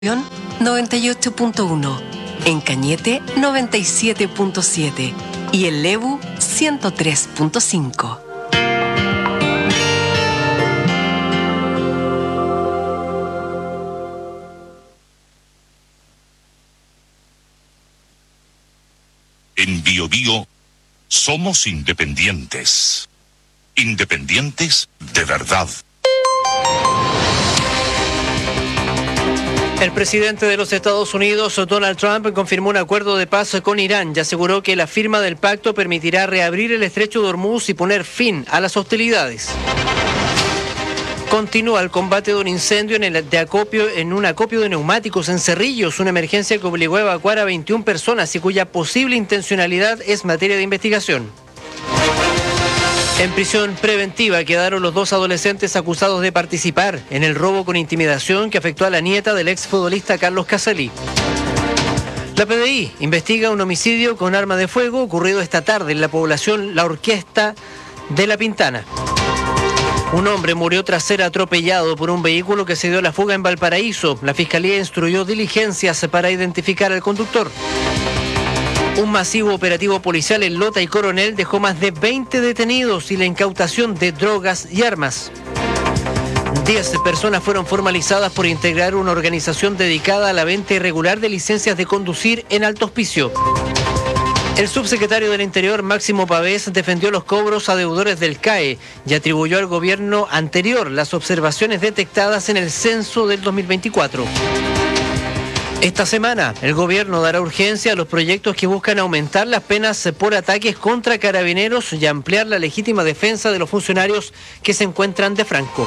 98.1, en Cañete 97.7 y en Lebu 103.5. En Bio Bio somos independientes. Independientes de verdad. El presidente de los Estados Unidos, Donald Trump, confirmó un acuerdo de paz con Irán y aseguró que la firma del pacto permitirá reabrir el estrecho de Hormuz y poner fin a las hostilidades. Continúa el combate de un incendio en un acopio de neumáticos en Cerrillos, una emergencia que obligó a evacuar a 21 personas y cuya posible intencionalidad es materia de investigación. En prisión preventiva quedaron los dos adolescentes acusados de participar en el robo con intimidación que afectó a la nieta del exfutbolista Carlos Casalí. La PDI investiga un homicidio con arma de fuego ocurrido esta tarde en la población La Orquesta de La Pintana. Un hombre murió tras ser atropellado por un vehículo que se dio a la fuga en Valparaíso. La Fiscalía instruyó diligencias para identificar al conductor. Un masivo operativo policial en Lota y Coronel dejó más de 20 detenidos y la incautación de drogas y armas. 10 personas fueron formalizadas por integrar una organización dedicada a la venta irregular de licencias de conducir en Alto Hospicio. El subsecretario del Interior, Máximo Pavés, defendió los cobros a deudores del CAE y atribuyó al gobierno anterior las observaciones detectadas en el censo del 2024. Esta semana, el gobierno dará urgencia a los proyectos que buscan aumentar las penas por ataques contra carabineros y ampliar la legítima defensa de los funcionarios que se encuentran de franco.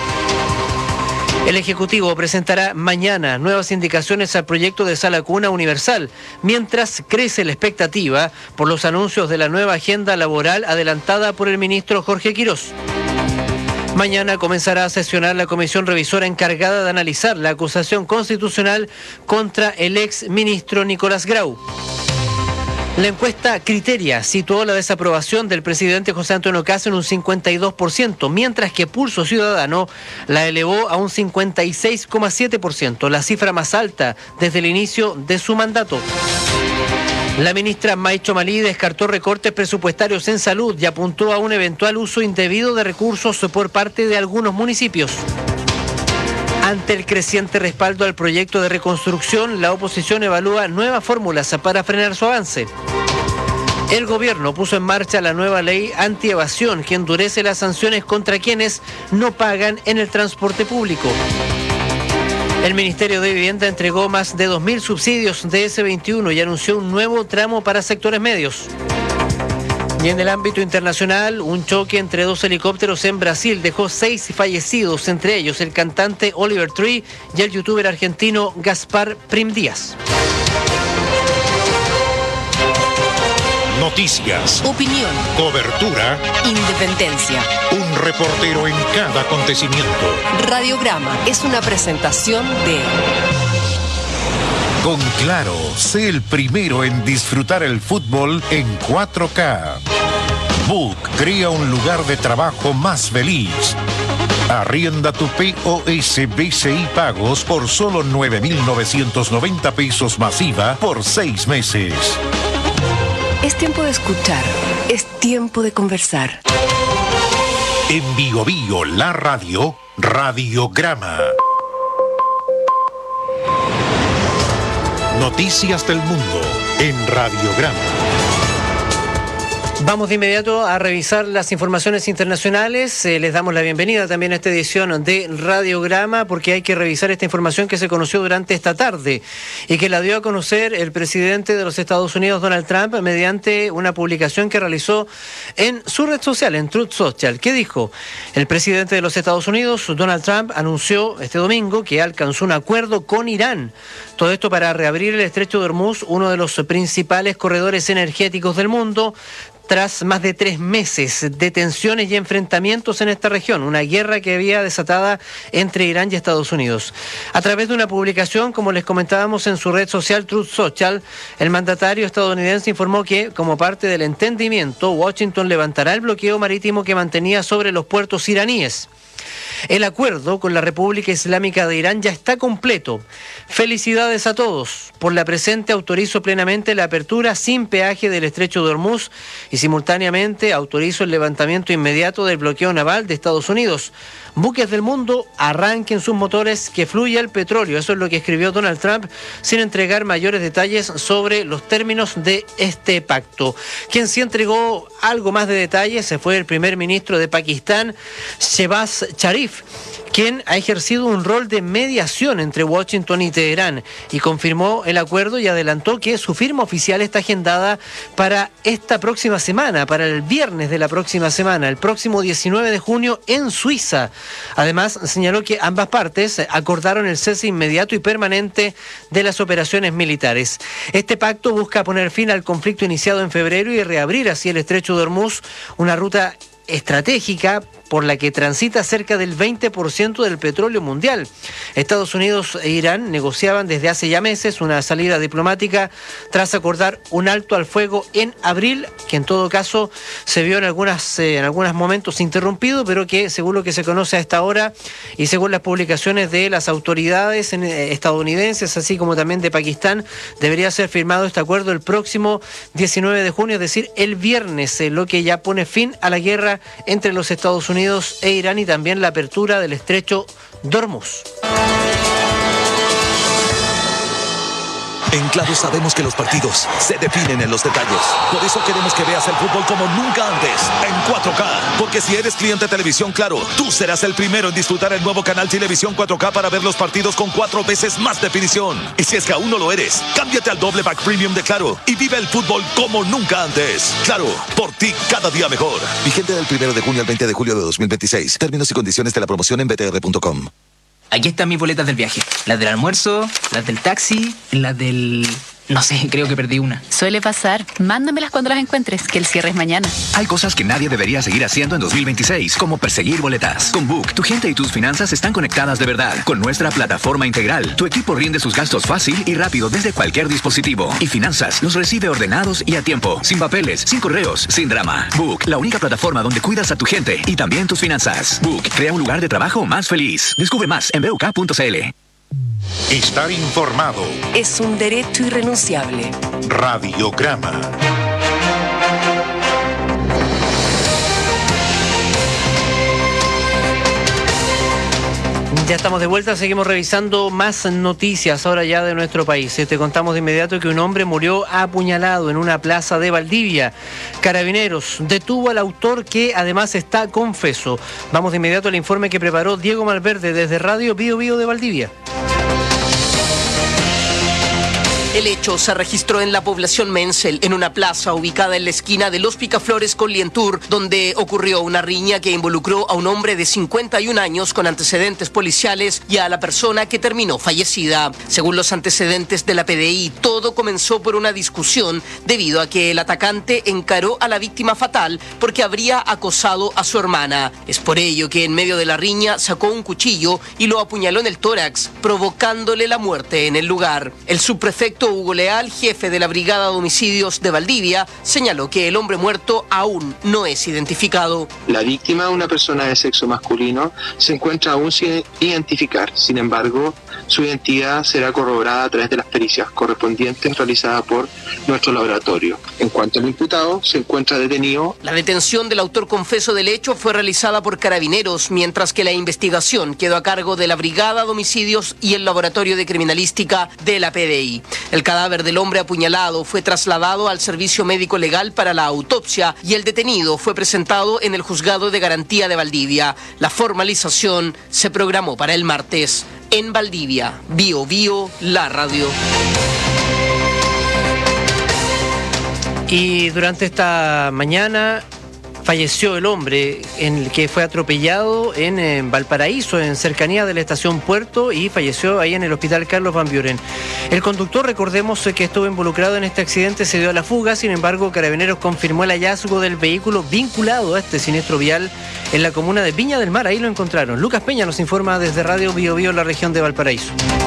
El Ejecutivo presentará mañana nuevas indicaciones al proyecto de sala cuna universal, mientras crece la expectativa por los anuncios de la nueva agenda laboral adelantada por el ministro Jorge Quirós. Mañana comenzará a sesionar la comisión revisora encargada de analizar la acusación constitucional contra el ex ministro Nicolás Grau. La encuesta Criteria situó la desaprobación del presidente José Antonio Kast en un 52%, mientras que Pulso Ciudadano la elevó a un 56,7%, la cifra más alta desde el inicio de su mandato. La ministra May Chomalí descartó recortes presupuestarios en salud y apuntó a un eventual uso indebido de recursos por parte de algunos municipios. Ante el creciente respaldo al proyecto de reconstrucción, la oposición evalúa nuevas fórmulas para frenar su avance. El gobierno puso en marcha la nueva ley antievasión que endurece las sanciones contra quienes no pagan en el transporte público. El Ministerio de Vivienda entregó más de 2.000 subsidios de S21 y anunció un nuevo tramo para sectores medios. Y en el ámbito internacional, un choque entre dos helicópteros en Brasil dejó 6 fallecidos, entre ellos el cantante Oliver Tree y el youtuber argentino Gaspar Prim Díaz. Noticias, Opinión, cobertura, independencia. un reportero en cada acontecimiento. Radiograma es una presentación de... Con Claro, sé el primero en disfrutar el fútbol en 4K. Book crea un lugar de trabajo más feliz. Arrienda tu POS BCI Pagos por solo 9.990 pesos masiva por 6 meses. Es tiempo de escuchar, es tiempo de conversar. En Bio Bio, la radio, Radiograma. Noticias del mundo en Radiograma. Vamos de inmediato a revisar las informaciones internacionales. Les damos la bienvenida también a esta edición de Radiograma porque hay que revisar esta información que se conoció durante esta tarde y que la dio a conocer el presidente de los Estados Unidos, Donald Trump, mediante una publicación que realizó en su red social, en Truth Social. ¿Qué dijo? El presidente de los Estados Unidos, Donald Trump, anunció este domingo que alcanzó un acuerdo con Irán. Todo esto para reabrir el estrecho de Hormuz, uno de los principales corredores energéticos del mundo, tras más de 3 meses de tensiones y enfrentamientos en esta región, una guerra que había desatada entre Irán y Estados Unidos. A través de una publicación, como les comentábamos en su red social Truth Social, el mandatario estadounidense informó que, como parte del entendimiento, Washington levantará el bloqueo marítimo que mantenía sobre los puertos iraníes. El acuerdo con la República Islámica de Irán ya está completo. Felicidades a todos. Por la presente autorizo plenamente la apertura sin peaje del estrecho de Hormuz y simultáneamente autorizo el levantamiento inmediato del bloqueo naval de Estados Unidos. Buques del mundo, arranquen sus motores, que fluya el petróleo. Eso es lo que escribió Donald Trump, sin entregar mayores detalles sobre los términos de este pacto. Quien sí entregó algo más de detalles fue el primer ministro de Pakistán, Shehbaz Sharif, quien ha ejercido un rol de mediación entre Washington y Teherán y confirmó el acuerdo y adelantó que su firma oficial está agendada para esta próxima semana, para el viernes de la próxima semana, el próximo 19 de junio en Suiza. Además, señaló que ambas partes acordaron el cese inmediato y permanente de las operaciones militares. Este pacto busca poner fin al conflicto iniciado en febrero y reabrir así el estrecho de Hormuz, una ruta estratégica por la que transita cerca del 20% del petróleo mundial. Estados Unidos e Irán negociaban desde hace ya meses una salida diplomática tras acordar un alto al fuego en abril, que en todo caso se vio en algunos momentos interrumpido, pero que según lo que se conoce a esta hora y según las publicaciones de las autoridades estadounidenses, así como también de Pakistán, debería ser firmado este acuerdo el próximo 19 de junio, es decir, el viernes, lo que ya pone fin a la guerra entre los Estados Unidos e Irán y también la apertura del estrecho de Hormuz. En Claro sabemos que los partidos se definen en los detalles. Por eso queremos que veas el fútbol como nunca antes, en 4K. Porque si eres cliente de Televisión Claro, tú serás el primero en disfrutar el nuevo canal Televisión 4K para ver los partidos con 4 veces más definición. Y si es que aún no lo eres, cámbiate al doble pack premium de Claro y vive el fútbol como nunca antes. Claro, por ti cada día mejor. Vigente del 1 de junio al 20 de julio de 2026. Términos y condiciones de la promoción en btr.com. Aquí están mis boletas del viaje. Las del almuerzo, las del taxi, las del... No sé, creo que perdí una. Suele pasar. Mándamelas cuando las encuentres, que el cierre es mañana. Hay cosas que nadie debería seguir haciendo en 2026, como perseguir boletas. Con Book, tu gente y tus finanzas están conectadas de verdad. Con nuestra plataforma integral, tu equipo rinde sus gastos fácil y rápido desde cualquier dispositivo. Y finanzas los recibe ordenados y a tiempo, sin papeles, sin correos, sin drama. Book, la única plataforma donde cuidas a tu gente y también tus finanzas. Book, crea un lugar de trabajo más feliz. Descubre más en buk.cl. Estar informado. Es un derecho irrenunciable. Radiograma. Ya estamos de vuelta, seguimos revisando más noticias ahora ya de nuestro país. Te contamos de inmediato que un hombre murió apuñalado en una plaza de Valdivia. Carabineros detuvo al autor, que además está confeso. Vamos de inmediato al informe que preparó Diego Malverde desde Radio Bío Bío de Valdivia. El hecho se registró en la población Mensel, en una plaza ubicada en la esquina de Los Picaflores con Lientur, donde ocurrió una riña que involucró a un hombre de 51 años con antecedentes policiales y a la persona que terminó fallecida. Según los antecedentes de la PDI, todo comenzó por una discusión debido a que el atacante encaró a la víctima fatal porque habría acosado a su hermana. Es por ello que en medio de la riña sacó un cuchillo y lo apuñaló en el tórax, provocándole la muerte en el lugar. El subprefecto Hugo Leal, jefe de la Brigada de Homicidios de Valdivia, señaló que el hombre muerto aún no es identificado. La víctima, una persona de sexo masculino, se encuentra aún sin identificar. Sin embargo, su identidad será corroborada a través de las pericias correspondientes realizadas por nuestro laboratorio. En cuanto al imputado, se encuentra detenido. La detención del autor confeso del hecho fue realizada por Carabineros, mientras que la investigación quedó a cargo de la Brigada de Homicidios y el Laboratorio de Criminalística de la PDI. El cadáver del hombre apuñalado fue trasladado al servicio médico legal para la autopsia y el detenido fue presentado en el Juzgado de Garantía de Valdivia. La formalización se programó para el martes. En Valdivia, Bío Bío, la radio. Y durante esta mañana falleció el hombre en el que fue atropellado en Valparaíso, en cercanía de la estación Puerto, y falleció ahí en el hospital Carlos Van Buren. El conductor, recordemos que estuvo involucrado en este accidente, se dio a la fuga. Sin embargo, Carabineros confirmó el hallazgo del vehículo vinculado a este siniestro vial en la comuna de Viña del Mar. Ahí lo encontraron. Lucas Peña nos informa desde Radio Bío Bío, en la región de Valparaíso.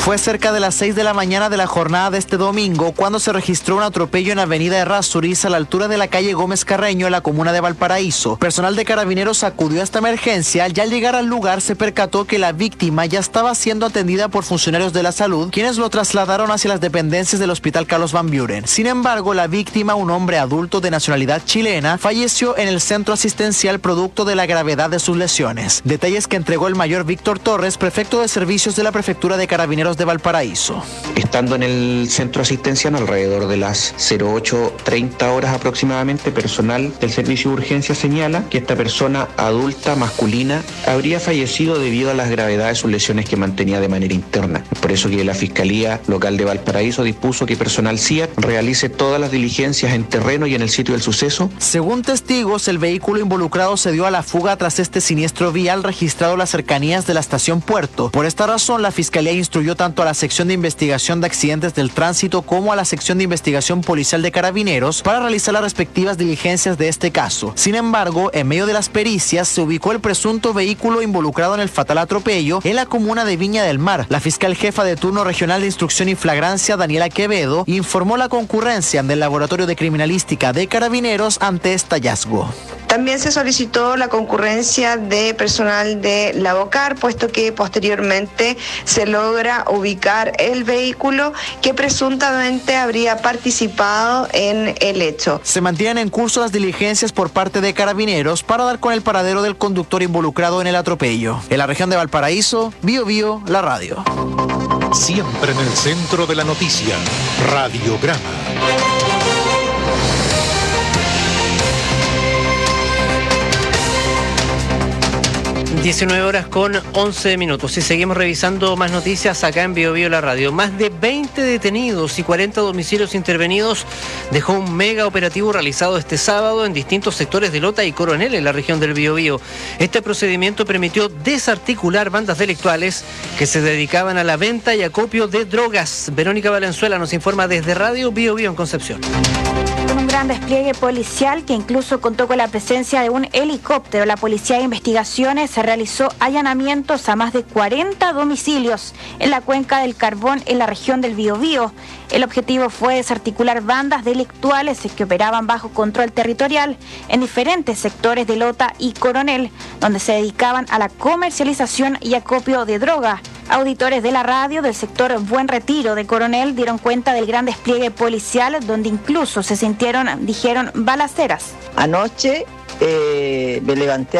Fue cerca de las 6 de la mañana de la jornada de este domingo cuando se registró un atropello en Avenida Errázuriz a la altura de la calle Gómez Carreño en la comuna de Valparaíso. Personal de Carabineros acudió a esta emergencia y al llegar al lugar se percató que la víctima ya estaba siendo atendida por funcionarios de la salud, quienes lo trasladaron hacia las dependencias del Hospital Carlos Van Buren. Sin embargo, la víctima, un hombre adulto de nacionalidad chilena, falleció en el centro asistencial producto de la gravedad de sus lesiones. Detalles que entregó el mayor Víctor Torres, prefecto de servicios de la Prefectura de Carabineros de Valparaíso. Estando en el centro asistencial alrededor de las 08:30 horas aproximadamente, personal del servicio de urgencia señala que esta persona adulta masculina habría fallecido debido a las gravedades de sus lesiones que mantenía de manera interna. Es por eso que la Fiscalía Local de Valparaíso dispuso que personal CIAT realice todas las diligencias en terreno y en el sitio del suceso. Según testigos, el vehículo involucrado se dio a la fuga tras este siniestro vial registrado en las cercanías de la estación Puerto. Por esta razón, la Fiscalía instruyó tanto a la sección de investigación de accidentes del tránsito como a la sección de investigación policial de Carabineros para realizar las respectivas diligencias de este caso. Sin embargo, en medio de las pericias se ubicó el presunto vehículo involucrado en el fatal atropello en la comuna de Viña del Mar. La fiscal jefa de turno regional de instrucción y flagrancia, Daniela Quevedo, informó la concurrencia del Laboratorio de Criminalística de Carabineros ante este hallazgo. También se solicitó la concurrencia de personal de la BOCAR, puesto que posteriormente se logra ubicar el vehículo que presuntamente habría participado en el hecho. Se mantienen en curso las diligencias por parte de Carabineros para dar con el paradero del conductor involucrado en el atropello. En la región de Valparaíso, Bio Bio, la radio. Siempre en el centro de la noticia, Radiograma. 19 horas con 11 minutos y seguimos revisando más noticias acá en Bio Bio la radio. Más de 20 detenidos y 40 domicilios intervenidos dejó un mega operativo realizado este sábado en distintos sectores de Lota y Coronel en la región del Biobío. Este procedimiento permitió desarticular bandas delictuales que se dedicaban a la venta y acopio de drogas. Verónica Valenzuela nos informa desde Radio Bio Bio en Concepción. Con un gran despliegue policial que incluso contó con la presencia de un helicóptero, la Policía de Investigaciones se realizó allanamientos a más de 40 domicilios en la cuenca del Carbón en la región del Biobío. El objetivo fue desarticular bandas delictuales que operaban bajo control territorial en diferentes sectores de Lota y Coronel, donde se dedicaban a la comercialización y acopio de droga. Auditores de la radio del sector Buen Retiro de Coronel dieron cuenta del gran despliegue policial, donde incluso se sintieron, dijeron, balaceras. Anoche me levanté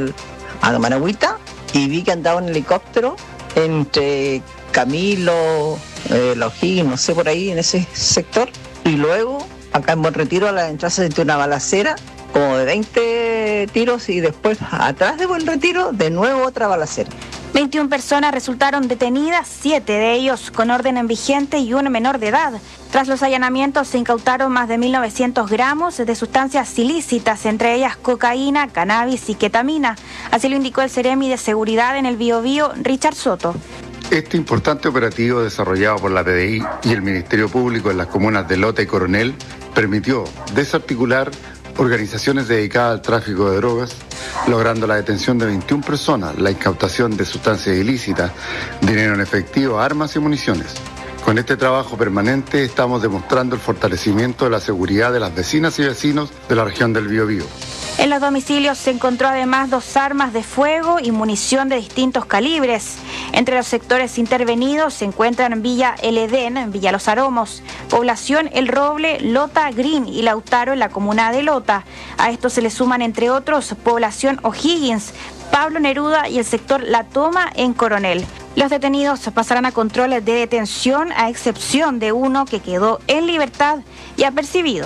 a Managüita y vi que andaba un helicóptero entre Camilo, La O'Higgins, no sé, por ahí en ese sector. Y luego, acá en Buen Retiro, a la entrada se sintió una balacera, como de 20 tiros, y después, atrás de Buen Retiro, de nuevo otra balacera. 21 personas resultaron detenidas, 7 de ellos con orden en vigente y un menor de edad. Tras los allanamientos se incautaron más de 1.900 gramos de sustancias ilícitas, entre ellas cocaína, cannabis y ketamina. Así lo indicó el Seremi de Seguridad en el Biobío, Richard Soto. Este importante operativo desarrollado por la PDI y el Ministerio Público en las comunas de Lota y Coronel permitió desarticular organizaciones dedicadas al tráfico de drogas, logrando la detención de 21 personas, la incautación de sustancias ilícitas, dinero en efectivo, armas y municiones. Con este trabajo permanente estamos demostrando el fortalecimiento de la seguridad de las vecinas y vecinos de la región del Biobío. En los domicilios se encontró además 2 armas de fuego y munición de distintos calibres. Entre los sectores intervenidos se encuentran Villa El Edén, Villa Los Aromos, Población El Roble, Lota Green y Lautaro en la comuna de Lota. A esto se le suman, entre otros, Población O'Higgins, Pablo Neruda y el sector La Toma en Coronel. Los detenidos pasarán a controles de detención, a excepción de uno que quedó en libertad y apercibido.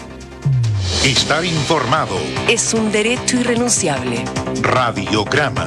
Estar informado es un derecho irrenunciable. Radiograma.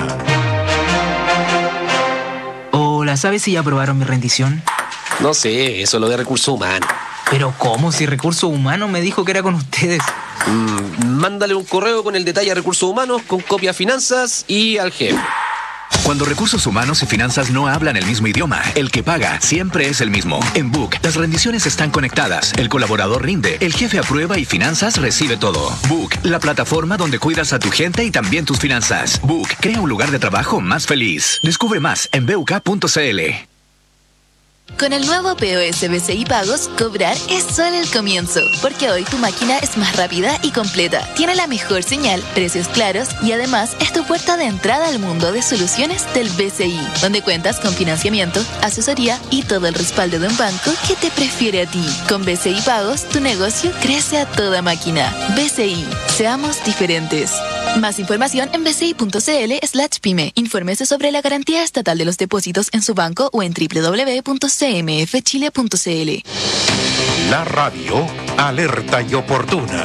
Hola, ¿sabes si ya aprobaron mi rendición? No sé, eso es lo de recursos humanos. ¿Pero cómo? Si recursos humanos me dijo que era con ustedes. Mándale un correo con el detalle a recursos humanos, con copia a finanzas y al jefe. Cuando recursos humanos y finanzas no hablan el mismo idioma, el que paga siempre es el mismo. En Book, las rendiciones están conectadas, el colaborador rinde, el jefe aprueba y finanzas recibe todo. Book, la plataforma donde cuidas a tu gente y también tus finanzas. Book, crea un lugar de trabajo más feliz. Descubre más en buk.cl. Con el nuevo POS BCI Pagos, cobrar es solo el comienzo, porque hoy tu máquina es más rápida y completa, tiene la mejor señal, precios claros y además es tu puerta de entrada al mundo de soluciones del BCI, donde cuentas con financiamiento, asesoría y todo el respaldo de un banco que te prefiere a ti. Con BCI Pagos, tu negocio crece a toda máquina. BCI, seamos diferentes. Más información en bci.cl/pyme. Infórmese sobre la garantía estatal de los depósitos en su banco o en www.cmfchile.cl. La radio, alerta y oportuna.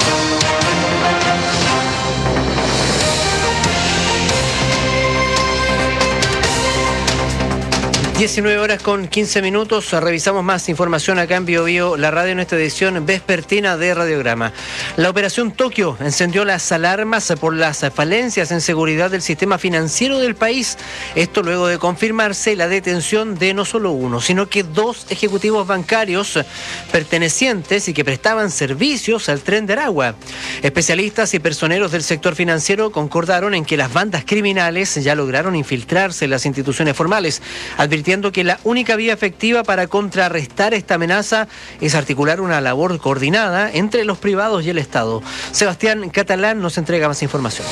19 horas con 15 minutos, revisamos más información acá en Bio Bio, la radio, en esta edición vespertina de Radiograma. La operación Tokio encendió las alarmas por las falencias en seguridad del sistema financiero del país. Esto luego de confirmarse la detención de no solo uno, sino que 2 ejecutivos bancarios pertenecientes y que prestaban servicios al Tren de Aragua. Especialistas y personeros del sector financiero concordaron en que las bandas criminales ya lograron infiltrarse en las instituciones formales, advirtiendo que la única vía efectiva para contrarrestar esta amenaza es articular una labor coordinada entre los privados y el Estado. Sebastián Catalán nos entrega más información.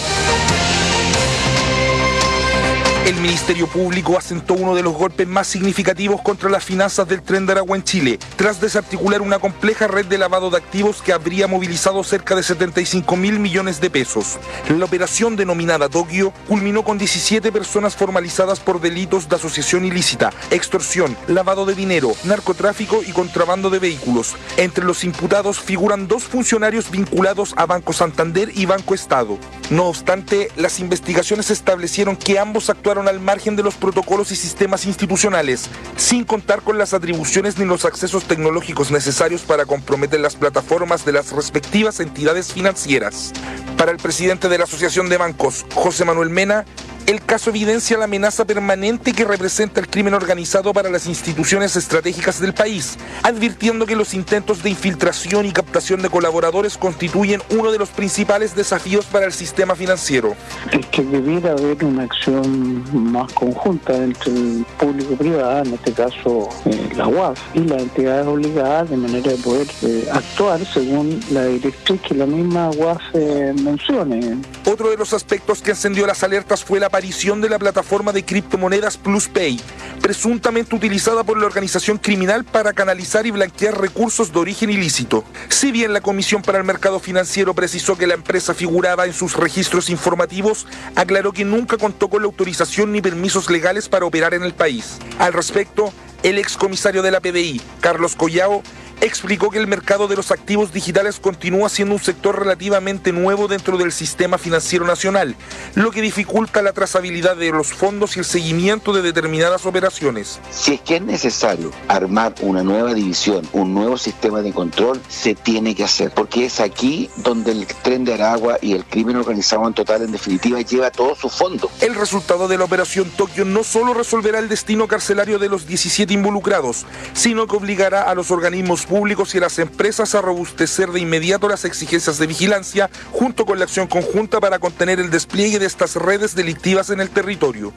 El Ministerio Público asentó uno de los golpes más significativos contra las finanzas del Tren de Aragua en Chile, tras desarticular una compleja red de lavado de activos que habría movilizado cerca de 75.000 millones de pesos. La operación denominada Tokio culminó con 17 personas formalizadas por delitos de asociación ilícita, extorsión, lavado de dinero, narcotráfico y contrabando de vehículos. Entre los imputados figuran 2 funcionarios vinculados a Banco Santander y Banco Estado. No obstante, las investigaciones establecieron que ambos actuaron al margen de los protocolos y sistemas institucionales, sin contar con las atribuciones ni los accesos tecnológicos necesarios para comprometer las plataformas de las respectivas entidades financieras. Para el presidente de la Asociación de Bancos, José Manuel Mena, el caso evidencia la amenaza permanente que representa el crimen organizado para las instituciones estratégicas del país, advirtiendo que los intentos de infiltración y captación de colaboradores constituyen uno de los principales desafíos para el sistema financiero. Es que debiera haber una acción más conjunta entre el público y privado, en este caso la UAF y las entidades obligadas, de manera de poder actuar según la directriz que la misma UAF mencione. Otro de los aspectos que encendió las alertas fue la aparición de la plataforma de criptomonedas PlusPay, presuntamente utilizada por la organización criminal para canalizar y blanquear recursos de origen ilícito. Si bien la Comisión para el Mercado Financiero precisó que la empresa figuraba en sus registros informativos, aclaró que nunca contó con la autorización ni permisos legales para operar en el país. Al respecto, el excomisario de la PDI, Carlos Collao, explicó que el mercado de los activos digitales continúa siendo un sector relativamente nuevo dentro del sistema financiero nacional, lo que dificulta la trazabilidad de los fondos y el seguimiento de determinadas operaciones. Si es que es necesario armar una nueva división, un nuevo sistema de control, se tiene que hacer, porque es aquí donde el Tren de Aragua y el crimen organizado en total, en definitiva, lleva todo su fondo. El resultado de la operación Tokio no solo resolverá el destino carcelario de los 17 involucrados, sino que obligará a los organismos públicos y a las empresas a robustecer de inmediato las exigencias de vigilancia junto con la acción conjunta para contener el despliegue de estas redes delictivas en el territorio.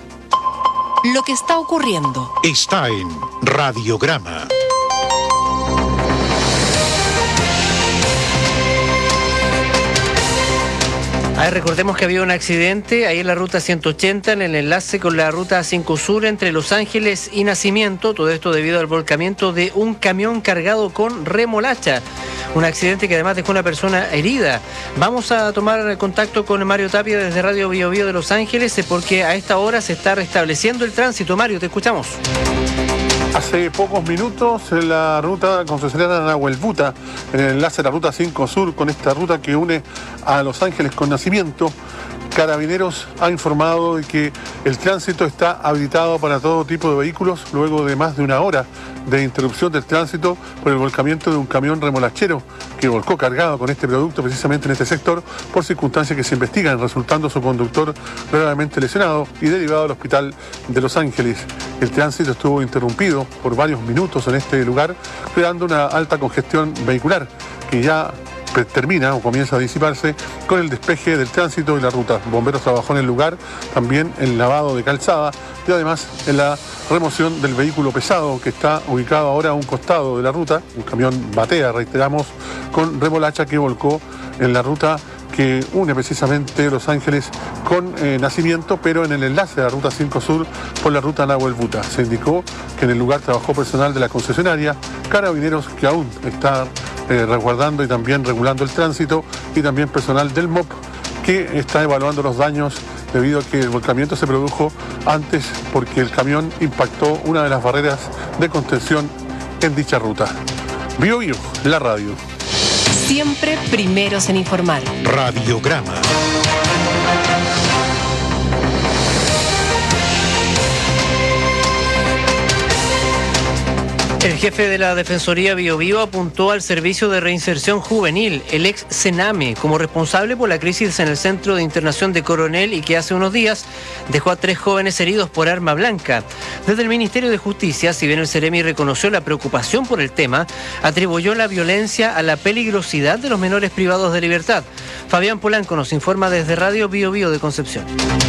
Lo que está ocurriendo está en Radiograma. Recordemos que había un accidente ahí en la ruta 180, en el enlace con la ruta 5 Sur entre Los Ángeles y Nacimiento. Todo esto debido al volcamiento de un camión cargado con remolacha. Un accidente que además dejó una persona herida. Vamos a tomar contacto con Mario Tapia desde Radio Bio Bio de Los Ángeles, porque a esta hora se está restableciendo el tránsito. Mario, te escuchamos. Hace pocos minutos en la ruta concesionada de Nahuelbuta, en el enlace de la ruta 5 Sur, con esta ruta que une a Los Ángeles con Nacimiento, Carabineros ha informado de que el tránsito está habilitado para todo tipo de vehículos luego de más de una hora de interrupción del tránsito por el volcamiento de un camión remolachero que volcó cargado con este producto precisamente en este sector por circunstancias que se investigan, resultando su conductor gravemente lesionado y derivado al hospital de Los Ángeles. El tránsito estuvo interrumpido por varios minutos en este lugar, creando una alta congestión vehicular que ya termina o comienza a disiparse con el despeje del tránsito y la ruta. Bomberos trabajó en el lugar, también el lavado de calzada y además en la remoción del vehículo pesado que está ubicado ahora a un costado de la ruta, un camión batea, reiteramos, con remolacha que volcó en la ruta que une precisamente Los Ángeles con Nacimiento, pero en el enlace de la Ruta 5 Sur por la Ruta Nahuel Buta. Se indicó que en el lugar trabajó personal de la concesionaria, Carabineros que aún está resguardando y también regulando el tránsito, y también personal del MOP que está evaluando los daños debido a que el volcamiento se produjo antes porque el camión impactó una de las barreras de contención en dicha ruta. Bio Bio, la radio. Siempre primeros en informar. Radiograma. El jefe de la Defensoría Biobío apuntó al Servicio de Reinserción Juvenil, el ex Sename, como responsable por la crisis en el Centro de Internación de Coronel y que hace unos días dejó a 3 jóvenes heridos por arma blanca. Desde el Ministerio de Justicia, si bien el Ceremi reconoció la preocupación por el tema, atribuyó la violencia a la peligrosidad de los menores privados de libertad. Fabián Polanco nos informa desde Radio Biobío de Concepción.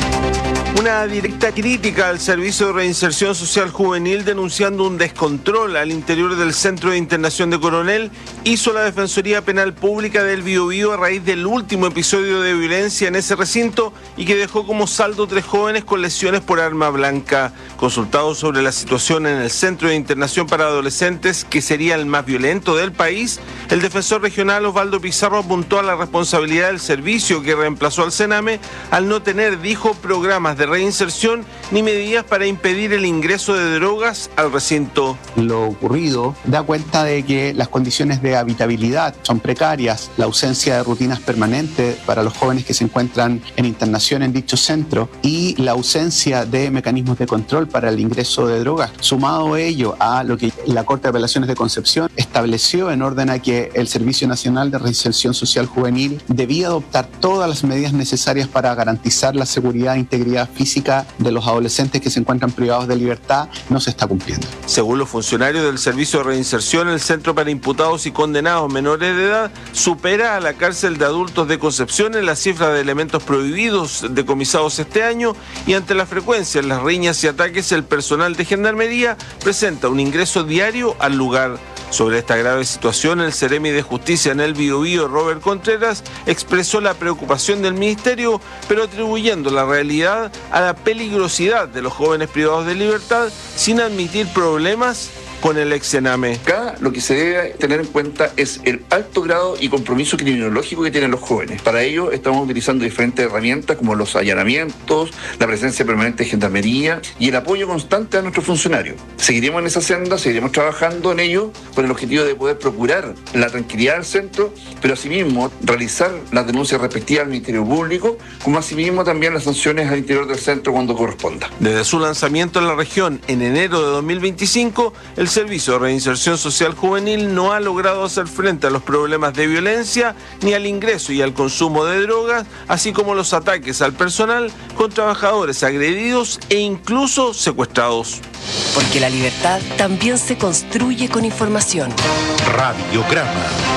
Una directa crítica al Servicio de Reinserción Social Juvenil denunciando un descontrol al interior del Centro de Internación de Coronel hizo la Defensoría Penal Pública del Biobío a raíz del último episodio de violencia en ese recinto y que dejó como saldo 3 jóvenes con lesiones por arma blanca. Consultado sobre la situación en el Centro de Internación para Adolescentes, que sería el más violento del país, el defensor regional Osvaldo Pizarro apuntó a la responsabilidad del servicio que reemplazó al Sename al no tener, dijo, programas de reinserción ni medidas para impedir el ingreso de drogas al recinto. Lo ocurrido da cuenta de que las condiciones de habitabilidad son precarias, la ausencia de rutinas permanentes para los jóvenes que se encuentran en internación en dicho centro y la ausencia de mecanismos de control para el ingreso de drogas. Sumado ello a lo que la Corte de Apelaciones de Concepción estableció en orden a que el Servicio Nacional de Reinserción Social Juvenil debía adoptar todas las medidas necesarias para garantizar la seguridad e integridad física de los adolescentes que se encuentran privados de libertad, no se está cumpliendo. Según los funcionarios del Servicio de Reinserción, el Centro para Imputados y Condenados Menores de Edad supera a la cárcel de adultos de Concepción en la cifra de elementos prohibidos decomisados este año, y ante la frecuencia en las riñas y ataques, el personal de Gendarmería presenta un ingreso diario al lugar. Sobre esta grave situación, el Ceremi de Justicia en el Biobío, Robert Contreras, expresó la preocupación del Ministerio, pero atribuyendo la realidad a la peligrosidad de los jóvenes privados de libertad sin admitir problemas con el ex Sename. Acá lo que se debe tener en cuenta es el alto grado y compromiso criminológico que tienen los jóvenes. Para ello estamos utilizando diferentes herramientas como los allanamientos, la presencia permanente de Gendarmería y el apoyo constante a nuestros funcionarios. Seguiremos en esa senda, seguiremos trabajando en ello con el objetivo de poder procurar la tranquilidad del centro, pero asimismo realizar las denuncias respectivas al Ministerio Público, como asimismo también las sanciones al interior del centro cuando corresponda. Desde su lanzamiento en la región en enero de 2025, el Servicio de Reinserción Social Juvenil no ha logrado hacer frente a los problemas de violencia ni al ingreso y al consumo de drogas, así como los ataques al personal con trabajadores agredidos e incluso secuestrados. Porque la libertad también se construye con información. Radiograma.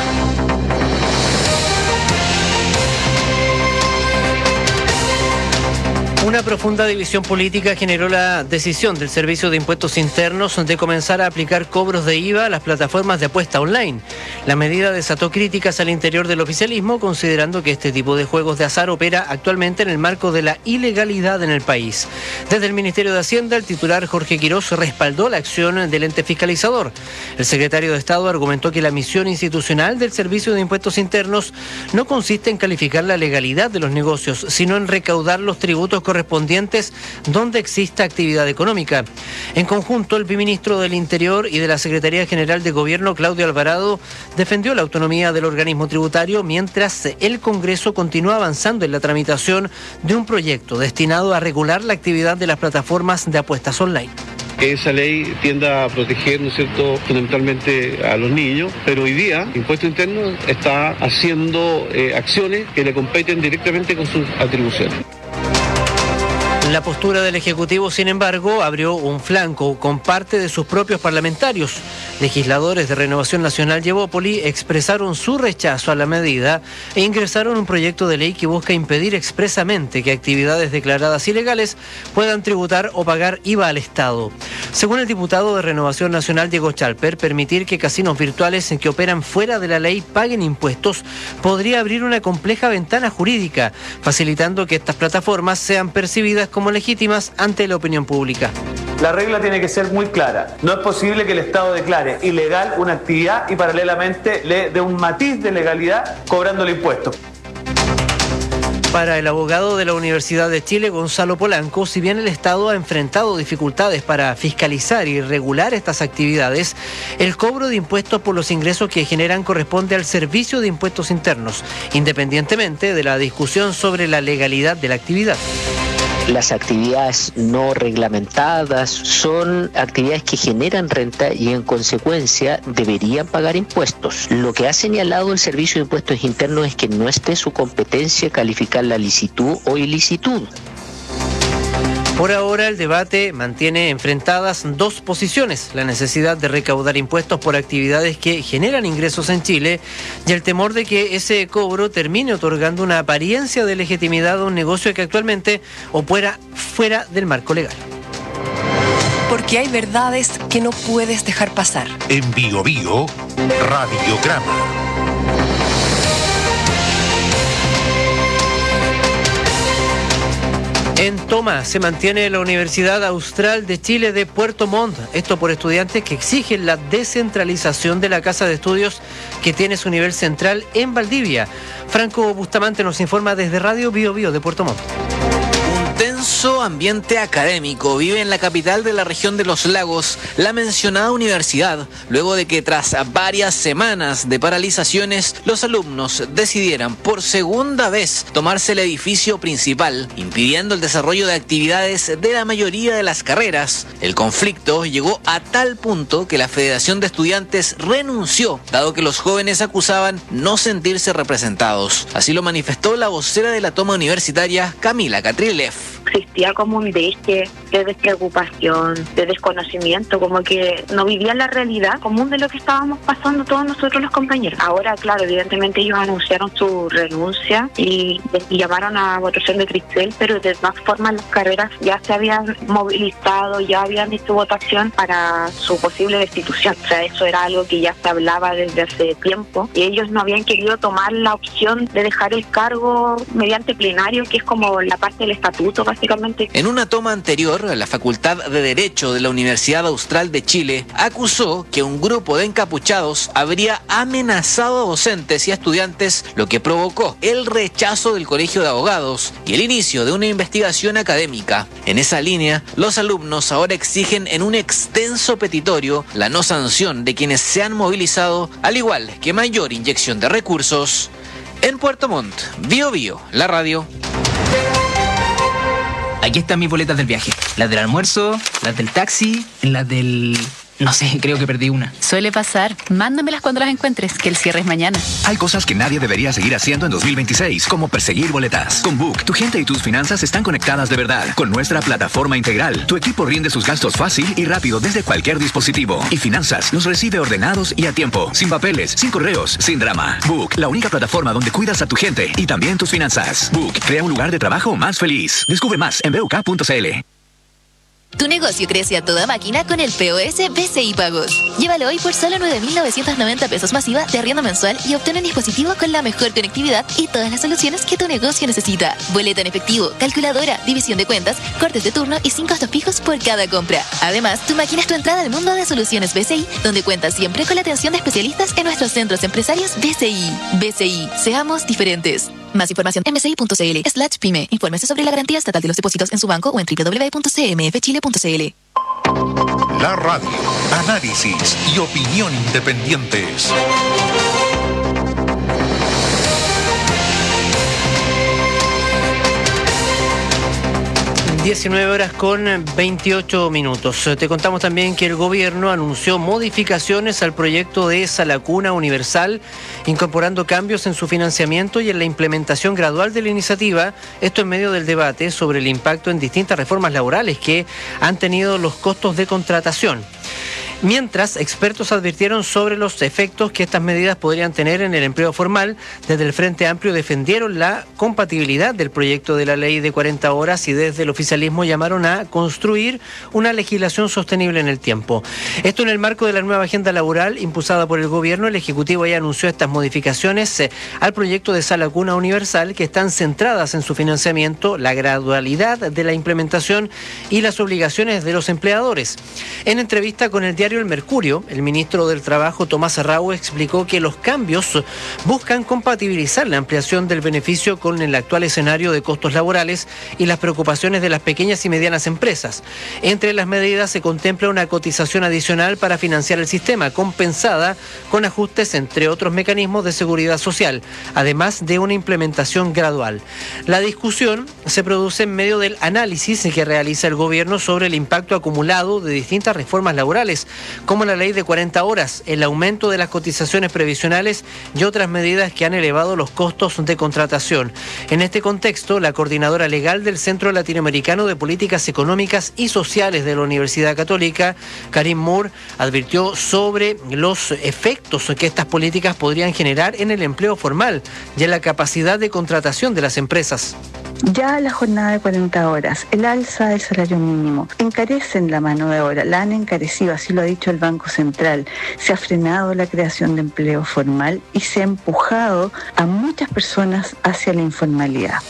Una profunda división política generó la decisión del Servicio de Impuestos Internos de comenzar a aplicar cobros de IVA a las plataformas de apuesta online. La medida desató críticas al interior del oficialismo, considerando que este tipo de juegos de azar opera actualmente en el marco de la ilegalidad en el país. Desde el Ministerio de Hacienda, el titular Jorge Quirós respaldó la acción del ente fiscalizador. El secretario de Estado argumentó que la misión institucional del Servicio de Impuestos Internos no consiste en calificar la legalidad de los negocios, sino en recaudar los tributos correspondientes donde exista actividad económica. En conjunto, el viceministro del Interior y de la Secretaría General de Gobierno, Claudio Alvarado, defendió la autonomía del organismo tributario mientras el Congreso continúa avanzando en la tramitación de un proyecto destinado a regular la actividad de las plataformas de apuestas online. Esa ley tienda a proteger, ¿no es cierto?, fundamentalmente a los niños, pero hoy día Impuesto Interno está haciendo acciones que le competen directamente con sus atribuciones. La postura del Ejecutivo, sin embargo, abrió un flanco con parte de sus propios parlamentarios. Legisladores de Renovación Nacional y Evópoli expresaron su rechazo a la medida e ingresaron un proyecto de ley que busca impedir expresamente que actividades declaradas ilegales puedan tributar o pagar IVA al Estado. Según el diputado de Renovación Nacional, Diego Chalper, permitir que casinos virtuales que operan fuera de la ley paguen impuestos podría abrir una compleja ventana jurídica, facilitando que estas plataformas sean percibidas como legítimas ante la opinión pública. La regla tiene que ser muy clara. No es posible que el Estado declare ilegal una actividad y paralelamente le dé un matiz de legalidad cobrándole impuestos. Para el abogado de la Universidad de Chile, Gonzalo Polanco, si bien el Estado ha enfrentado dificultades para fiscalizar y regular estas actividades, el cobro de impuestos por los ingresos que generan corresponde al Servicio de Impuestos Internos, independientemente de la discusión sobre la legalidad de la actividad. Las actividades no reglamentadas son actividades que generan renta y en consecuencia deberían pagar impuestos. Lo que ha señalado el Servicio de Impuestos Internos es que no esté su competencia calificar la licitud o ilicitud. Por ahora, el debate mantiene enfrentadas dos posiciones: la necesidad de recaudar impuestos por actividades que generan ingresos en Chile y el temor de que ese cobro termine otorgando una apariencia de legitimidad a un negocio que actualmente opera fuera del marco legal. Porque hay verdades que no puedes dejar pasar. En Bio Bio, Radiograma. En toma se mantiene la Universidad Austral de Chile de Puerto Montt, esto por estudiantes que exigen la descentralización de la casa de estudios que tiene su nivel central en Valdivia. Franco Bustamante nos informa desde Radio Bio Bio de Puerto Montt. Tenso ambiente académico vive en la capital de la región de los lagos la mencionada universidad, luego de que tras varias semanas de paralizaciones los alumnos decidieran por segunda vez tomarse el edificio principal, impidiendo el desarrollo de actividades de la mayoría de las carreras. El conflicto llegó a tal punto que la Federación de Estudiantes renunció, dado que los jóvenes acusaban no sentirse representados. Así lo manifestó la vocera de la toma universitaria, Camila Catrilev. Existía como un deje de despreocupación, de desconocimiento, como que no vivían la realidad común de lo que estábamos pasando todos nosotros los compañeros. Ahora, claro, evidentemente ellos anunciaron su renuncia y llamaron a votación de Cristel, pero de todas formas las carreras ya se habían movilizado, ya habían hecho votación para su posible destitución. O sea, eso era algo que ya se hablaba desde hace tiempo y ellos no habían querido tomar la opción de dejar el cargo mediante plenario, que es como la parte del estatuto, básicamente. En una toma anterior, la Facultad de Derecho de la Universidad Austral de Chile acusó que un grupo de encapuchados habría amenazado a docentes y a estudiantes, lo que provocó el rechazo del Colegio de Abogados y el inicio de una investigación académica. En esa línea, los alumnos ahora exigen en un extenso petitorio la no sanción de quienes se han movilizado, al igual que mayor inyección de recursos. En Puerto Montt, Bio Bio, la radio. Aquí están mis boletas del viaje. Las del almuerzo, las del taxi, las del... No sé, creo que perdí una. Suele pasar. Mándamelas cuando las encuentres, que el cierre es mañana. Hay cosas que nadie debería seguir haciendo en 2026, como perseguir boletas. Con Book, tu gente y tus finanzas están conectadas de verdad. Con nuestra plataforma integral, tu equipo rinde sus gastos fácil y rápido desde cualquier dispositivo. Y Finanzas los recibe ordenados y a tiempo. Sin papeles, sin correos, sin drama. Book, la única plataforma donde cuidas a tu gente y también tus finanzas. Book, crea un lugar de trabajo más feliz. Descubre más en BUK.cl. Tu negocio crece a toda máquina con el POS BCI Pagos. Llévalo hoy por solo 9.990 pesos masiva de arriendo mensual y obtén un dispositivo con la mejor conectividad y todas las soluciones que tu negocio necesita. Boleta en efectivo, calculadora, división de cuentas, cortes de turno y sin costos fijos por cada compra. Además, tu máquina es tu entrada al mundo de soluciones BCI, donde cuentas siempre con la atención de especialistas en nuestros centros empresarios BCI. BCI, seamos diferentes. Más información en bci.cl/pyme. Infórmese sobre la garantía estatal de los depósitos en su banco o en www.cmfchile.cl. La radio, análisis y opinión independientes. 19:28. Te contamos también que el gobierno anunció modificaciones al proyecto de Sala Cuna Universal, incorporando cambios en su financiamiento y en la implementación gradual de la iniciativa. Esto en medio del debate sobre el impacto en distintas reformas laborales que han tenido los costos de contratación. Mientras, expertos advirtieron sobre los efectos que estas medidas podrían tener en el empleo formal. Desde el Frente Amplio defendieron la compatibilidad del proyecto de la ley de 40 horas y desde el oficialismo llamaron a construir una legislación sostenible en el tiempo. Esto en el marco de la nueva agenda laboral impulsada por el gobierno. El Ejecutivo ya anunció estas modificaciones al proyecto de Sala Cuna Universal, que están centradas en su financiamiento, la gradualidad de la implementación y las obligaciones de los empleadores. En entrevista con el diario El Mercurio, el ministro del Trabajo, Tomás Arrau, explicó que los cambios buscan compatibilizar la ampliación del beneficio con el actual escenario de costos laborales y las preocupaciones de las pequeñas y medianas empresas. Entre las medidas se contempla una cotización adicional para financiar el sistema, compensada con ajustes entre otros mecanismos de seguridad social, además de una implementación gradual. La discusión se produce en medio del análisis que realiza el gobierno sobre el impacto acumulado de distintas reformas laborales, como la ley de 40 horas, el aumento de las cotizaciones previsionales y otras medidas que han elevado los costos de contratación. En este contexto, la coordinadora legal del Centro Latinoamericano de Políticas Económicas y Sociales de la Universidad Católica, Karim Moore, advirtió sobre los efectos que estas políticas podrían generar en el empleo formal y en la capacidad de contratación de las empresas. Ya la jornada de 40 horas, el alza del salario mínimo, encarecen la mano de obra, la han encarecido, así lo ha dicho el Banco Central. Se ha frenado la creación de empleo formal y se ha empujado a muchas personas hacia la informalidad.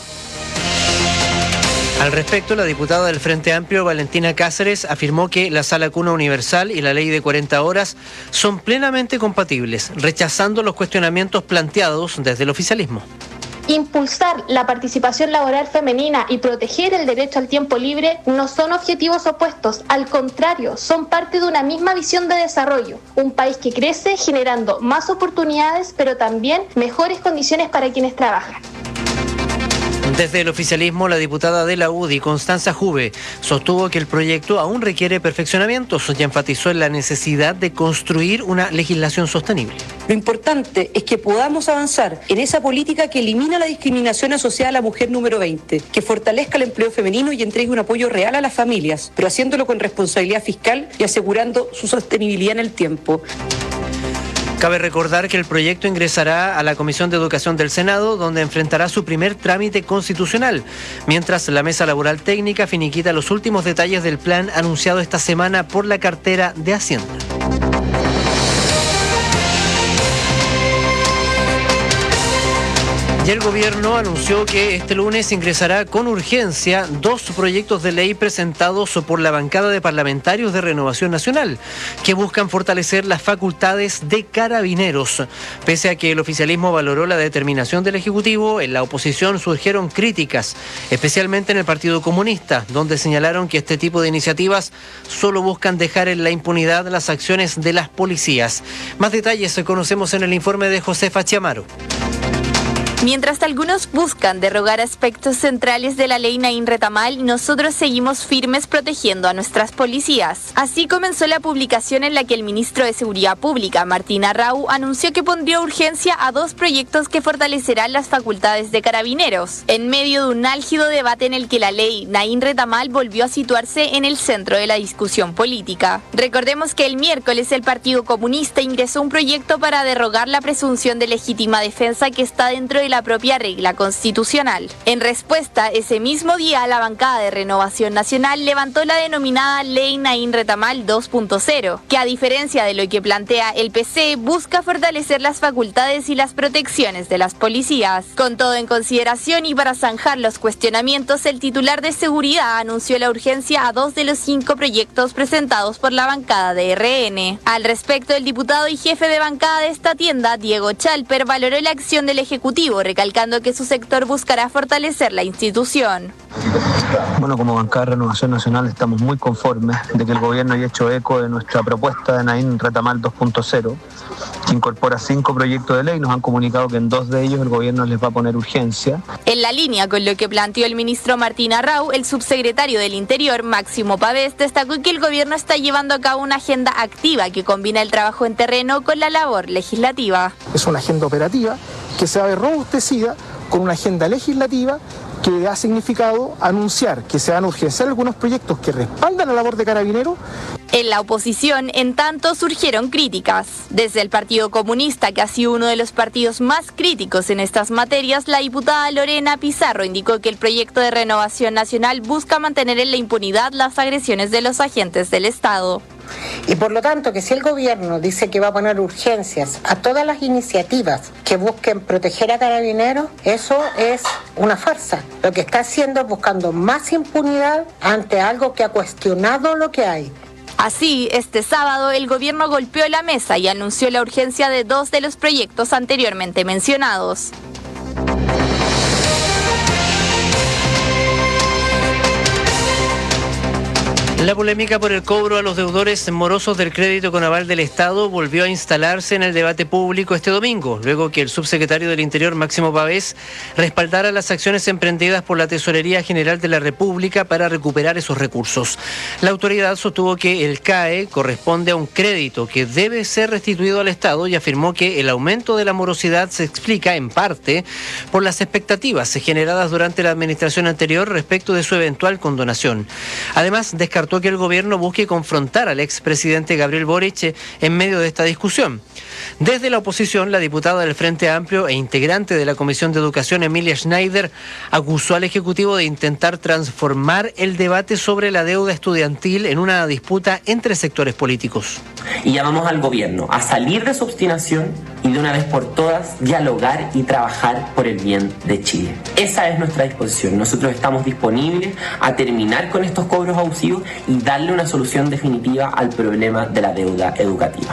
Al respecto, la diputada del Frente Amplio, Valentina Cáceres, afirmó que la Sala Cuna Universal y la ley de 40 horas son plenamente compatibles, rechazando los cuestionamientos planteados desde el oficialismo. Impulsar la participación laboral femenina y proteger el derecho al tiempo libre no son objetivos opuestos, al contrario, son parte de una misma visión de desarrollo. Un país que crece generando más oportunidades, pero también mejores condiciones para quienes trabajan. Desde el oficialismo, la diputada de la UDI, Constanza Juve, sostuvo que el proyecto aún requiere perfeccionamientos y enfatizó en la necesidad de construir una legislación sostenible. Lo importante es que podamos avanzar en esa política que elimina la discriminación asociada a la mujer número 20, que fortalezca el empleo femenino y entregue un apoyo real a las familias, pero haciéndolo con responsabilidad fiscal y asegurando su sostenibilidad en el tiempo. Cabe recordar que el proyecto ingresará a la Comisión de Educación del Senado, donde enfrentará su primer trámite constitucional, mientras la Mesa Laboral Técnica finiquita los últimos detalles del plan anunciado esta semana por la cartera de Hacienda. Y el gobierno anunció que este lunes ingresará con urgencia 2 proyectos de ley presentados por la bancada de parlamentarios de Renovación Nacional, que buscan fortalecer las facultades de carabineros. Pese a que el oficialismo valoró la determinación del Ejecutivo, en la oposición surgieron críticas, especialmente en el Partido Comunista, donde señalaron que este tipo de iniciativas solo buscan dejar en la impunidad las acciones de las policías. Más detalles conocemos en el informe de Josefa Chiamaro. Mientras algunos buscan derogar aspectos centrales de la ley Naín Retamal, nosotros seguimos firmes protegiendo a nuestras policías. Así comenzó la publicación en la que el ministro de Seguridad Pública, Martín Arrau, anunció que pondría urgencia a 2 proyectos que fortalecerán las facultades de carabineros, en medio de un álgido debate en el que la ley Naín Retamal volvió a situarse en el centro de la discusión política. Recordemos que el miércoles el Partido Comunista ingresó un proyecto para derogar la presunción de legítima defensa que está dentro de la propia regla constitucional. En respuesta, ese mismo día, la bancada de Renovación Nacional levantó la denominada Ley Naín Retamal 2.0, que a diferencia de lo que plantea el PC, busca fortalecer las facultades y las protecciones de las policías. Con todo en consideración y para zanjar los cuestionamientos, el titular de Seguridad anunció la urgencia a 2 de los 5 proyectos presentados por la bancada de RN. Al respecto, el diputado y jefe de bancada de esta tienda, Diego Chalper, valoró la acción del Ejecutivo, Bravo, recalcando que su sector buscará fortalecer la institución. Bueno, como bancada de Renovación Nacional estamos muy conformes de que el gobierno haya hecho eco de nuestra propuesta de Nain Retamal 2.0, que incorpora 5 proyectos de ley. Nos han comunicado que en 2 de ellos el gobierno les va a poner urgencia. En la línea con lo que planteó el ministro Martín Arrau, el subsecretario del Interior, Máximo Pavés, destacó que el gobierno está llevando a cabo una agenda activa que combina el trabajo en terreno con la labor legislativa. Es una agenda operativa que se va a ver robustecida con una agenda legislativa que ha significado anunciar que se van a urgenciar algunos proyectos que respaldan la labor de Carabineros. En la oposición, en tanto, surgieron críticas. Desde el Partido Comunista, que ha sido uno de los partidos más críticos en estas materias, la diputada Lorena Pizarro indicó que el proyecto de Renovación Nacional busca mantener en la impunidad las agresiones de los agentes del Estado. Y por lo tanto, que si el gobierno dice que va a poner urgencias a todas las iniciativas que busquen proteger a Carabineros, eso es una farsa. Lo que está haciendo es buscando más impunidad ante algo que ha cuestionado lo que hay. Así, este sábado el gobierno golpeó la mesa y anunció la urgencia de 2 de los proyectos anteriormente mencionados. La polémica por el cobro a los deudores morosos del crédito con aval del Estado volvió a instalarse en el debate público este domingo, luego que el subsecretario del Interior, Máximo Pavés, respaldara las acciones emprendidas por la Tesorería General de la República para recuperar esos recursos. La autoridad sostuvo que el CAE corresponde a un crédito que debe ser restituido al Estado y afirmó que el aumento de la morosidad se explica, en parte, por las expectativas generadas durante la administración anterior respecto de su eventual condonación. Además, descartó que el gobierno busque confrontar al expresidente Gabriel Boric en medio de esta discusión. Desde la oposición, la diputada del Frente Amplio e integrante de la Comisión de Educación, Emilia Schneider, acusó al Ejecutivo de intentar transformar el debate sobre la deuda estudiantil en una disputa entre sectores políticos. Y llamamos al gobierno a salir de su obstinación y de una vez por todas dialogar y trabajar por el bien de Chile. Esa es nuestra disposición. Nosotros estamos disponibles a terminar con estos cobros abusivos y darle una solución definitiva al problema de la deuda educativa.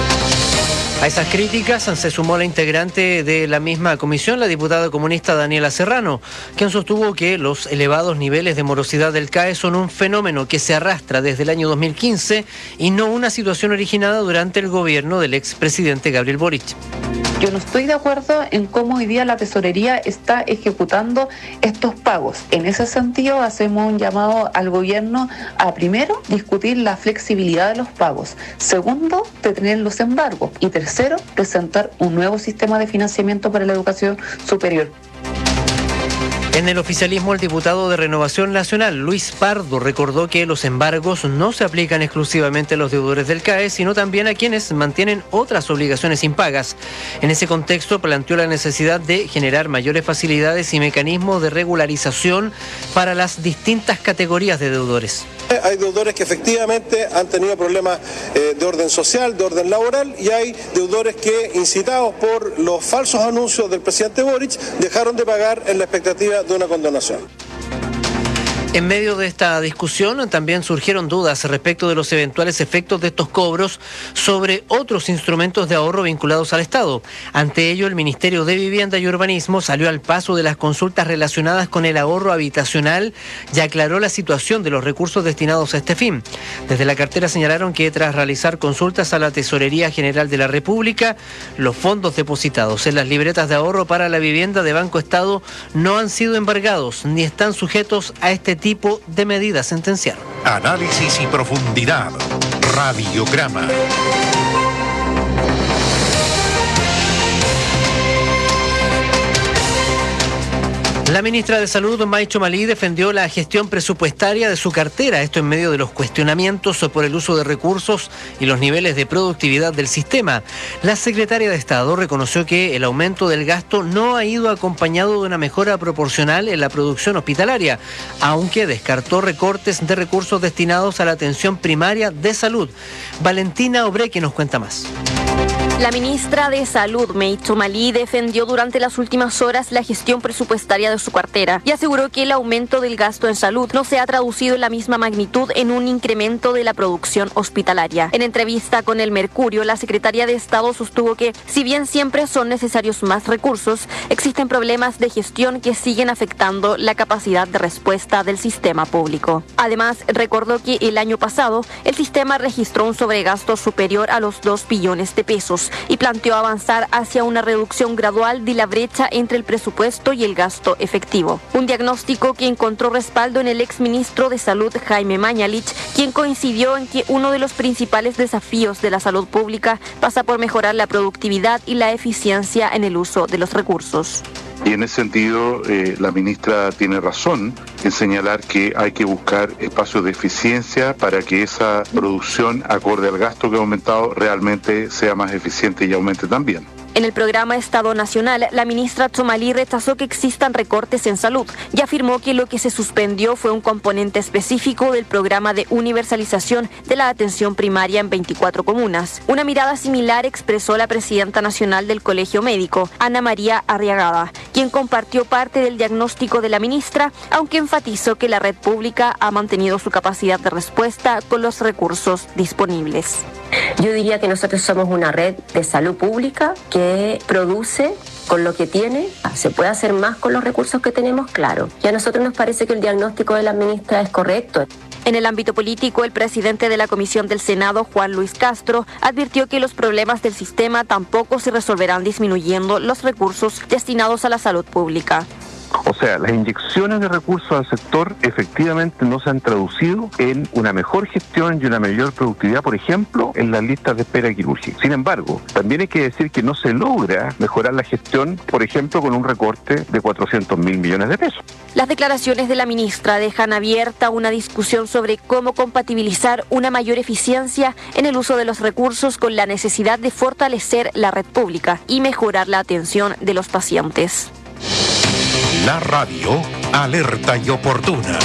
A esas críticas se sumó la integrante de la misma comisión, la diputada comunista Daniela Serrano, quien sostuvo que los elevados niveles de morosidad del CAE son un fenómeno que se arrastra desde el año 2015 y no una situación originada durante el gobierno del expresidente Gabriel Boric. Yo no estoy de acuerdo en cómo hoy día la tesorería está ejecutando estos pagos. En ese sentido, hacemos un llamado al gobierno a, primero, discutir la flexibilidad de los pagos. Segundo, detener los embargos. Y tercero, presentar un nuevo sistema de financiamiento para la educación superior. En el oficialismo, el diputado de Renovación Nacional, Luis Pardo, recordó que los embargos no se aplican exclusivamente a los deudores del CAE, sino también a quienes mantienen otras obligaciones impagas. En ese contexto, planteó la necesidad de generar mayores facilidades y mecanismos de regularización para las distintas categorías de deudores. Hay deudores que efectivamente han tenido problemas de orden social, de orden laboral, y hay deudores que, incitados por los falsos anuncios del presidente Boric, dejaron de pagar en la expectativa de una condonación. En medio de esta discusión también surgieron dudas respecto de los eventuales efectos de estos cobros sobre otros instrumentos de ahorro vinculados al Estado. Ante ello, el Ministerio de Vivienda y Urbanismo salió al paso de las consultas relacionadas con el ahorro habitacional y aclaró la situación de los recursos destinados a este fin. Desde la cartera señalaron que tras realizar consultas a la Tesorería General de la República, los fondos depositados en las libretas de ahorro para la vivienda de Banco Estado no han sido embargados ni están sujetos a este tipo de medidas, sentenciaron. Análisis y profundidad. Radiograma. La ministra de Salud, May Chomalí, defendió la gestión presupuestaria de su cartera, esto en medio de los cuestionamientos por el uso de recursos y los niveles de productividad del sistema. La secretaria de Estado reconoció que el aumento del gasto no ha ido acompañado de una mejora proporcional en la producción hospitalaria, aunque descartó recortes de recursos destinados a la atención primaria de salud. Valentina Obreque nos cuenta más. La ministra de Salud, May Tomalí, defendió durante las últimas horas la gestión presupuestaria de su cartera y aseguró que el aumento del gasto en salud no se ha traducido en la misma magnitud en un incremento de la producción hospitalaria. En entrevista con El Mercurio, la secretaria de Estado sostuvo que, si bien siempre son necesarios más recursos, existen problemas de gestión que siguen afectando la capacidad de respuesta del sistema público. Además, recordó que el año pasado el sistema registró un sobregasto superior a los 2 billones de pesos y planteó avanzar hacia una reducción gradual de la brecha entre el presupuesto y el gasto efectivo. Un diagnóstico que encontró respaldo en el exministro de Salud, Jaime Mañalich, quien coincidió en que uno de los principales desafíos de la salud pública pasa por mejorar la productividad y la eficiencia en el uso de los recursos. Y en ese sentido, la ministra tiene razón en señalar que hay que buscar espacios de eficiencia para que esa producción, acorde al gasto que ha aumentado, realmente sea más eficiente y aumente también. En el programa Estado Nacional, la ministra Tomalí rechazó que existan recortes en salud y afirmó que lo que se suspendió fue un componente específico del programa de universalización de la atención primaria en 24 comunas. Una mirada similar expresó la presidenta nacional del Colegio Médico, Ana María Arriagada, quien compartió parte del diagnóstico de la ministra, aunque enfatizó que la red pública ha mantenido su capacidad de respuesta con los recursos disponibles. Yo diría que nosotros somos una red de salud pública que produce con lo que tiene. ¿Se puede hacer más con los recursos que tenemos? Claro. Y a nosotros nos parece que el diagnóstico de la ministra es correcto. En el ámbito político, el presidente de la Comisión del Senado, Juan Luis Castro, advirtió que los problemas del sistema tampoco se resolverán disminuyendo los recursos destinados a la salud pública. O sea, las inyecciones de recursos al sector efectivamente no se han traducido en una mejor gestión y una mayor productividad, por ejemplo, en las listas de espera quirúrgica. Sin embargo, también hay que decir que no se logra mejorar la gestión, por ejemplo, con un recorte de 400.000 millones de pesos. Las declaraciones de la ministra dejan abierta una discusión sobre cómo compatibilizar una mayor eficiencia en el uso de los recursos con la necesidad de fortalecer la red pública y mejorar la atención de los pacientes. La radio, alerta y oportuna.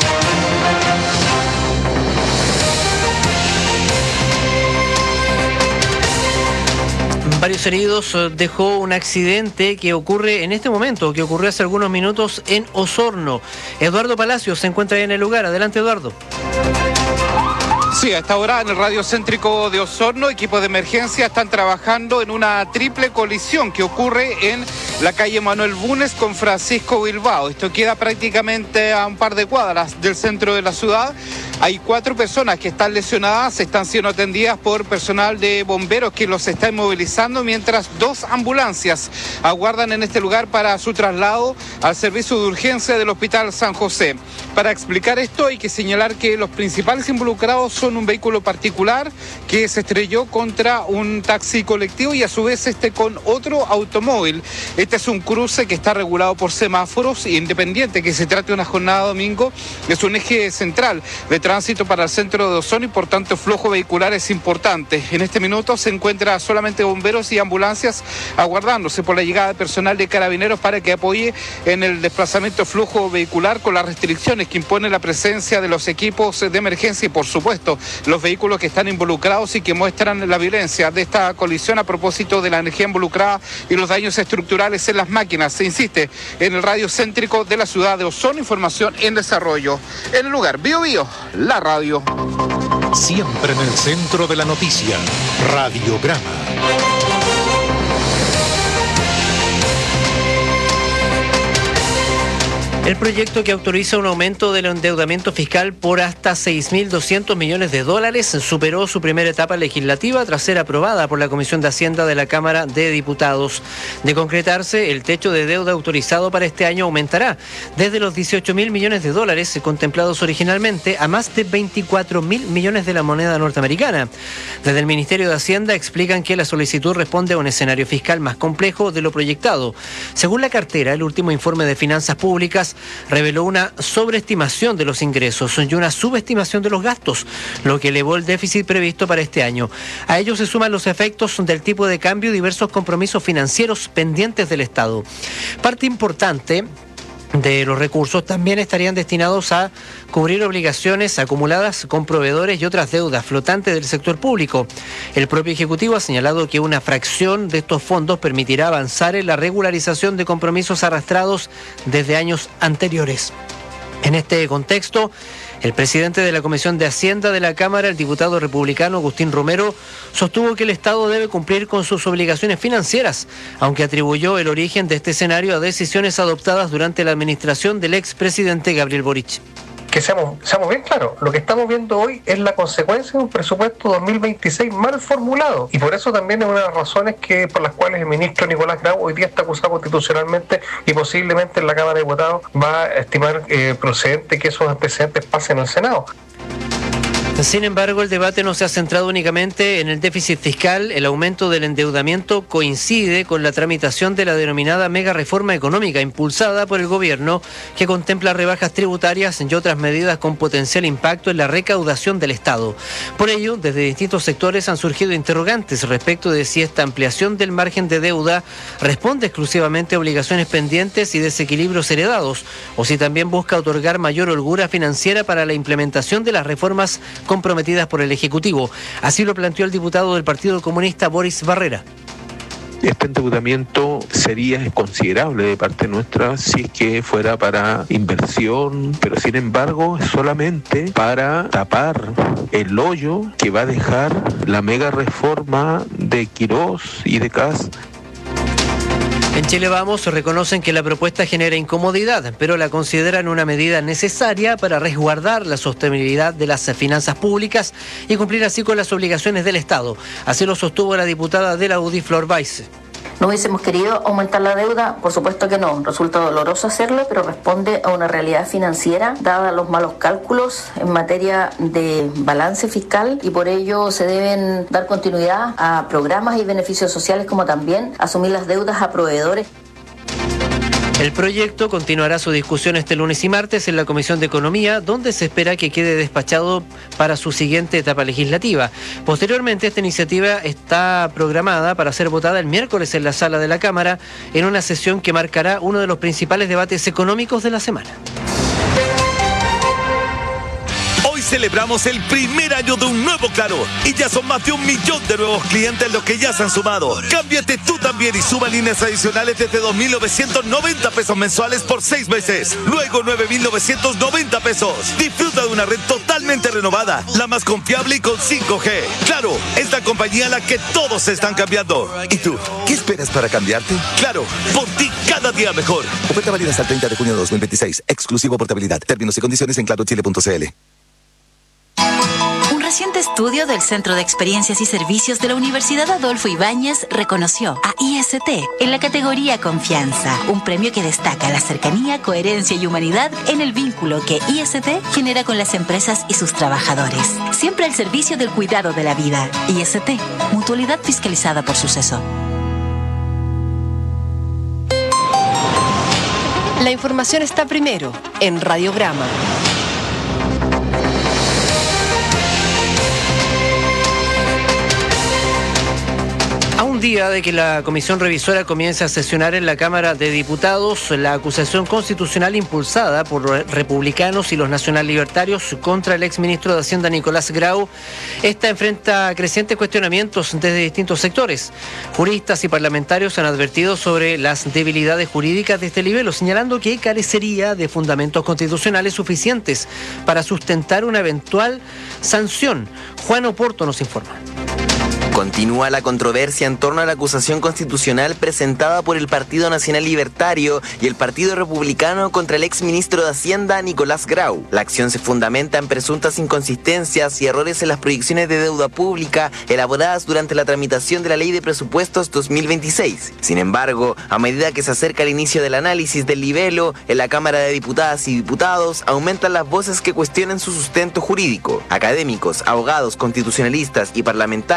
Varios heridos dejó un accidente que ocurre en este momento, que ocurrió hace algunos minutos en Osorno. Eduardo Palacios se encuentra ahí en el lugar. Adelante, Eduardo. Sí, a esta hora en el radio céntrico de Osorno, equipos de emergencia están trabajando en una triple colisión que ocurre en la calle Manuel Bunes con Francisco Bilbao. Esto queda prácticamente a un par de cuadras del centro de la ciudad. Hay 4 personas que están lesionadas, están siendo atendidas por personal de bomberos que los está inmovilizando, mientras 2 ambulancias aguardan en este lugar para su traslado al servicio de urgencia del Hospital San José. Para explicar esto hay que señalar que los principales involucrados son un vehículo particular que se estrelló contra un taxi colectivo y a su vez con otro automóvil. Este es un cruce que está regulado por semáforos, independiente que se trate de una jornada domingo, es un eje central de tránsito para el centro de Osorno y por tanto el flujo vehicular es importante. En este minuto se encuentra solamente bomberos y ambulancias aguardándose por la llegada de personal de Carabineros para que apoye en el desplazamiento flujo vehicular con las restricciones que impone la presencia de los equipos de emergencia y por supuesto los vehículos que están involucrados y que muestran la violencia de esta colisión a propósito de la energía involucrada y los daños estructurales en las máquinas. Se insiste en el radio céntrico de la ciudad de Osorno, información en desarrollo. En el lugar, Bio Bio, la radio. Siempre en el centro de la noticia, Radiograma. El proyecto que autoriza un aumento del endeudamiento fiscal por hasta 6.200 millones de dólares superó su primera etapa legislativa tras ser aprobada por la Comisión de Hacienda de la Cámara de Diputados. De concretarse, el techo de deuda autorizado para este año aumentará desde los 18.000 millones de dólares contemplados originalmente a más de 24.000 millones de la moneda norteamericana. Desde el Ministerio de Hacienda explican que la solicitud responde a un escenario fiscal más complejo de lo proyectado. Según la cartera, el último informe de finanzas públicas reveló una sobreestimación de los ingresos y una subestimación de los gastos, lo que elevó el déficit previsto para este año. A ello se suman los efectos del tipo de cambio y diversos compromisos financieros pendientes del Estado. Parte importante de los recursos también estarían destinados a cubrir obligaciones acumuladas con proveedores y otras deudas flotantes del sector público. El propio Ejecutivo ha señalado que una fracción de estos fondos permitirá avanzar en la regularización de compromisos arrastrados desde años anteriores. En este contexto, el presidente de la Comisión de Hacienda de la Cámara, el diputado republicano Agustín Romero, sostuvo que el Estado debe cumplir con sus obligaciones financieras, aunque atribuyó el origen de este escenario a decisiones adoptadas durante la administración del expresidente Gabriel Boric. Que seamos bien claros, lo que estamos viendo hoy es la consecuencia de un presupuesto 2026 mal formulado, y por eso también es una de las razones por las cuales el ministro Nicolás Grau hoy día está acusado constitucionalmente y posiblemente en la Cámara de Diputados va a estimar procedente que esos antecedentes pasen al Senado. Sin embargo, el debate no se ha centrado únicamente en el déficit fiscal. El aumento del endeudamiento coincide con la tramitación de la denominada mega reforma económica impulsada por el gobierno, que contempla rebajas tributarias y otras medidas con potencial impacto en la recaudación del Estado. Por ello, desde distintos sectores han surgido interrogantes respecto de si esta ampliación del margen de deuda responde exclusivamente a obligaciones pendientes y desequilibrios heredados, o si también busca otorgar mayor holgura financiera para la implementación de las reformas comprometidas por el Ejecutivo. Así lo planteó el diputado del Partido Comunista Boris Barrera. Este endeudamiento sería considerable de parte nuestra si es que fuera para inversión, pero sin embargo es solamente para tapar el hoyo que va a dejar la mega reforma de Quirós y de Kast. En Chile Vamos reconocen que la propuesta genera incomodidad, pero la consideran una medida necesaria para resguardar la sostenibilidad de las finanzas públicas y cumplir así con las obligaciones del Estado. Así lo sostuvo la diputada de la UDI, Flor Weiss. ¿No hubiésemos querido aumentar la deuda? Por supuesto que no. Resulta doloroso hacerlo, pero responde a una realidad financiera, dada los malos cálculos en materia de balance fiscal, y por ello se deben dar continuidad a programas y beneficios sociales, como también asumir las deudas a proveedores. El proyecto continuará su discusión este lunes y martes en la Comisión de Economía, donde se espera que quede despachado para su siguiente etapa legislativa. Posteriormente, esta iniciativa está programada para ser votada el miércoles en la sala de la Cámara, en una sesión que marcará uno de los principales debates económicos de la semana. Celebramos el primer año de un nuevo Claro y ya son más de 1 millón de nuevos clientes los que ya se han sumado. Cámbiate tú también y suma líneas adicionales desde 2.990 pesos mensuales por 6 meses. Luego 9.990 pesos. Disfruta de una red totalmente renovada, la más confiable y con 5G. Claro, es la compañía a la que todos se están cambiando. ¿Y tú? ¿Qué esperas para cambiarte? Claro, por ti cada día mejor. Oferta válida hasta el 30 de junio de 2026. Exclusivo portabilidad. Términos y condiciones en clarochile.cl. Un reciente estudio del Centro de Experiencias y Servicios de la Universidad Adolfo Ibáñez reconoció a IST en la categoría Confianza, un premio que destaca la cercanía, coherencia y humanidad en el vínculo que IST genera con las empresas y sus trabajadores. Siempre al servicio del cuidado de la vida. IST, mutualidad fiscalizada por Suceso. La información está primero en Radiograma. Día de que la Comisión Revisora comience a sesionar en la Cámara de Diputados, la acusación constitucional impulsada por republicanos y los nacional-libertarios contra el exministro de Hacienda Nicolás Grau, esta enfrenta crecientes cuestionamientos desde distintos sectores. Juristas y parlamentarios han advertido sobre las debilidades jurídicas de este libelo, señalando que carecería de fundamentos constitucionales suficientes para sustentar una eventual sanción. Juan Oporto nos informa. Continúa la controversia en torno a la acusación constitucional presentada por el Partido Nacional Libertario y el Partido Republicano contra el exministro de Hacienda Nicolás Grau. La acción se fundamenta en presuntas inconsistencias y errores en las proyecciones de deuda pública elaboradas durante la tramitación de la Ley de Presupuestos 2026. Sin embargo, a medida que se acerca el inicio del análisis del libelo, en la Cámara de Diputadas y Diputados aumentan las voces que cuestionan su sustento jurídico. Académicos, abogados, constitucionalistas y parlamentarios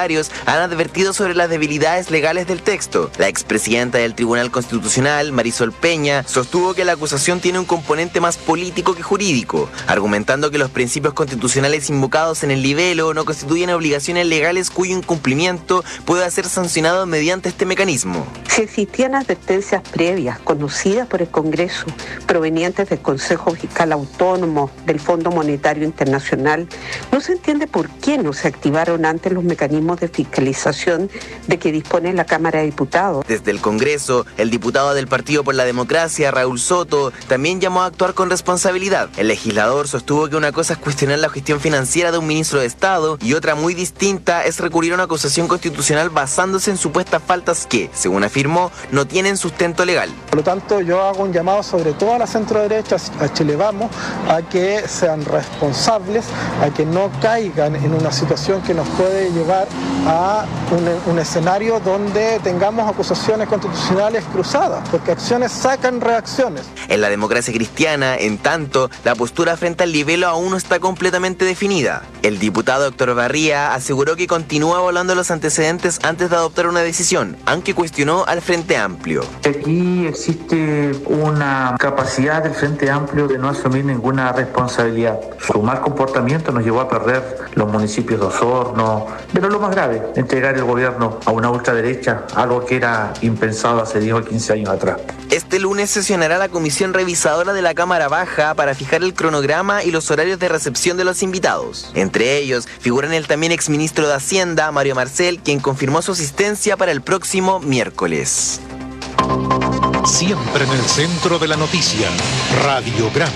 han advertido sobre las debilidades legales del texto. La expresidenta del Tribunal Constitucional, Marisol Peña, sostuvo que la acusación tiene un componente más político que jurídico, argumentando que los principios constitucionales invocados en el libelo no constituyen obligaciones legales cuyo incumplimiento pueda ser sancionado mediante este mecanismo. Si existían advertencias previas conocidas por el Congreso provenientes del Consejo Fiscal Autónomo, del Fondo Monetario Internacional, no se entiende por qué no se activaron antes los mecanismos de fiscalización de que dispone la Cámara de Diputados. Desde el Congreso, el diputado del Partido por la Democracia, Raúl Soto, también llamó a actuar con responsabilidad. El legislador sostuvo que una cosa es cuestionar la gestión financiera de un ministro de Estado y otra muy distinta es recurrir a una acusación constitucional basándose en supuestas faltas que, según afirmó, no tienen sustento legal. Por lo tanto, yo hago un llamado sobre todo a la centroderecha, a Chile Vamos, a que sean responsables, a que no caigan en una situación que nos puede llevar a un escenario donde tengamos acusaciones constitucionales cruzadas, porque acciones sacan reacciones. En la democracia cristiana, en tanto, la postura frente al libelo aún no está completamente definida. El diputado Héctor Barría aseguró que continúa evaluando los antecedentes antes de adoptar una decisión, aunque cuestionó al Frente Amplio. Aquí existe una capacidad del Frente Amplio de no asumir ninguna responsabilidad. Su mal comportamiento nos llevó a perder los municipios de Osorno, pero lo más grave, entregar el gobierno a una ultraderecha, algo que era impensado hace 10 o 15 años atrás. Este lunes sesionará la comisión revisadora de la Cámara Baja para fijar el cronograma y los horarios de recepción de los invitados. Entre ellos figuran el también exministro de Hacienda, Mario Marcel, quien confirmó su asistencia para el próximo miércoles. Siempre en el centro de la noticia, Radiograma.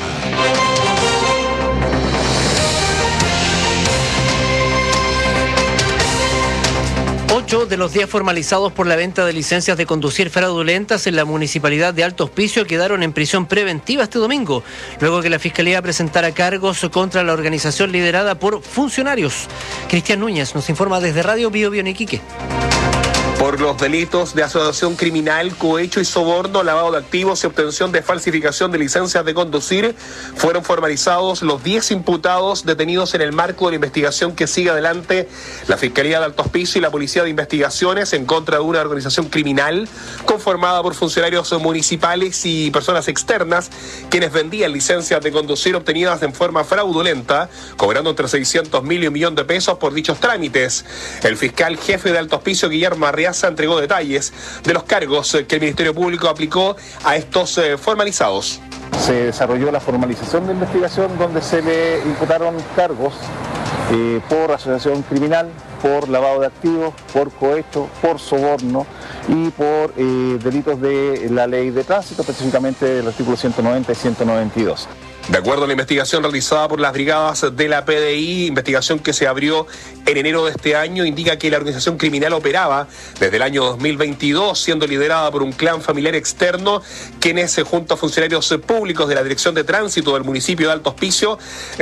8 de los 10 formalizados por la venta de licencias de conducir fraudulentas en la municipalidad de Alto Hospicio quedaron en prisión preventiva este domingo, luego que la Fiscalía presentara cargos contra la organización liderada por funcionarios. Cristian Núñez nos informa desde Radio Bio Bio en Iquique. Por los delitos de asociación criminal, cohecho y soborno, lavado de activos y obtención de falsificación de licencias de conducir, fueron formalizados los 10 imputados detenidos en el marco de la investigación que sigue adelante la Fiscalía de Alto Hospicio y la Policía de Investigaciones en contra de una organización criminal conformada por funcionarios municipales y personas externas quienes vendían licencias de conducir obtenidas en forma fraudulenta, cobrando entre 600.000 y $1 millón por dichos trámites. El fiscal jefe de Alto Hospicio, Guillermo Arriaza, entregó detalles de los cargos que el Ministerio Público aplicó a estos formalizados. Se desarrolló la formalización de investigación donde se le imputaron cargos por asociación criminal, por lavado de activos, por cohecho, por soborno y por delitos de la ley de tránsito, específicamente del artículo 190 y 192. De acuerdo a la investigación realizada por las brigadas de la PDI, investigación que se abrió en enero de este año, indica que la organización criminal operaba desde el año 2022, siendo liderada por un clan familiar externo, quienes junto a funcionarios públicos de la Dirección de Tránsito del municipio de Alto Hospicio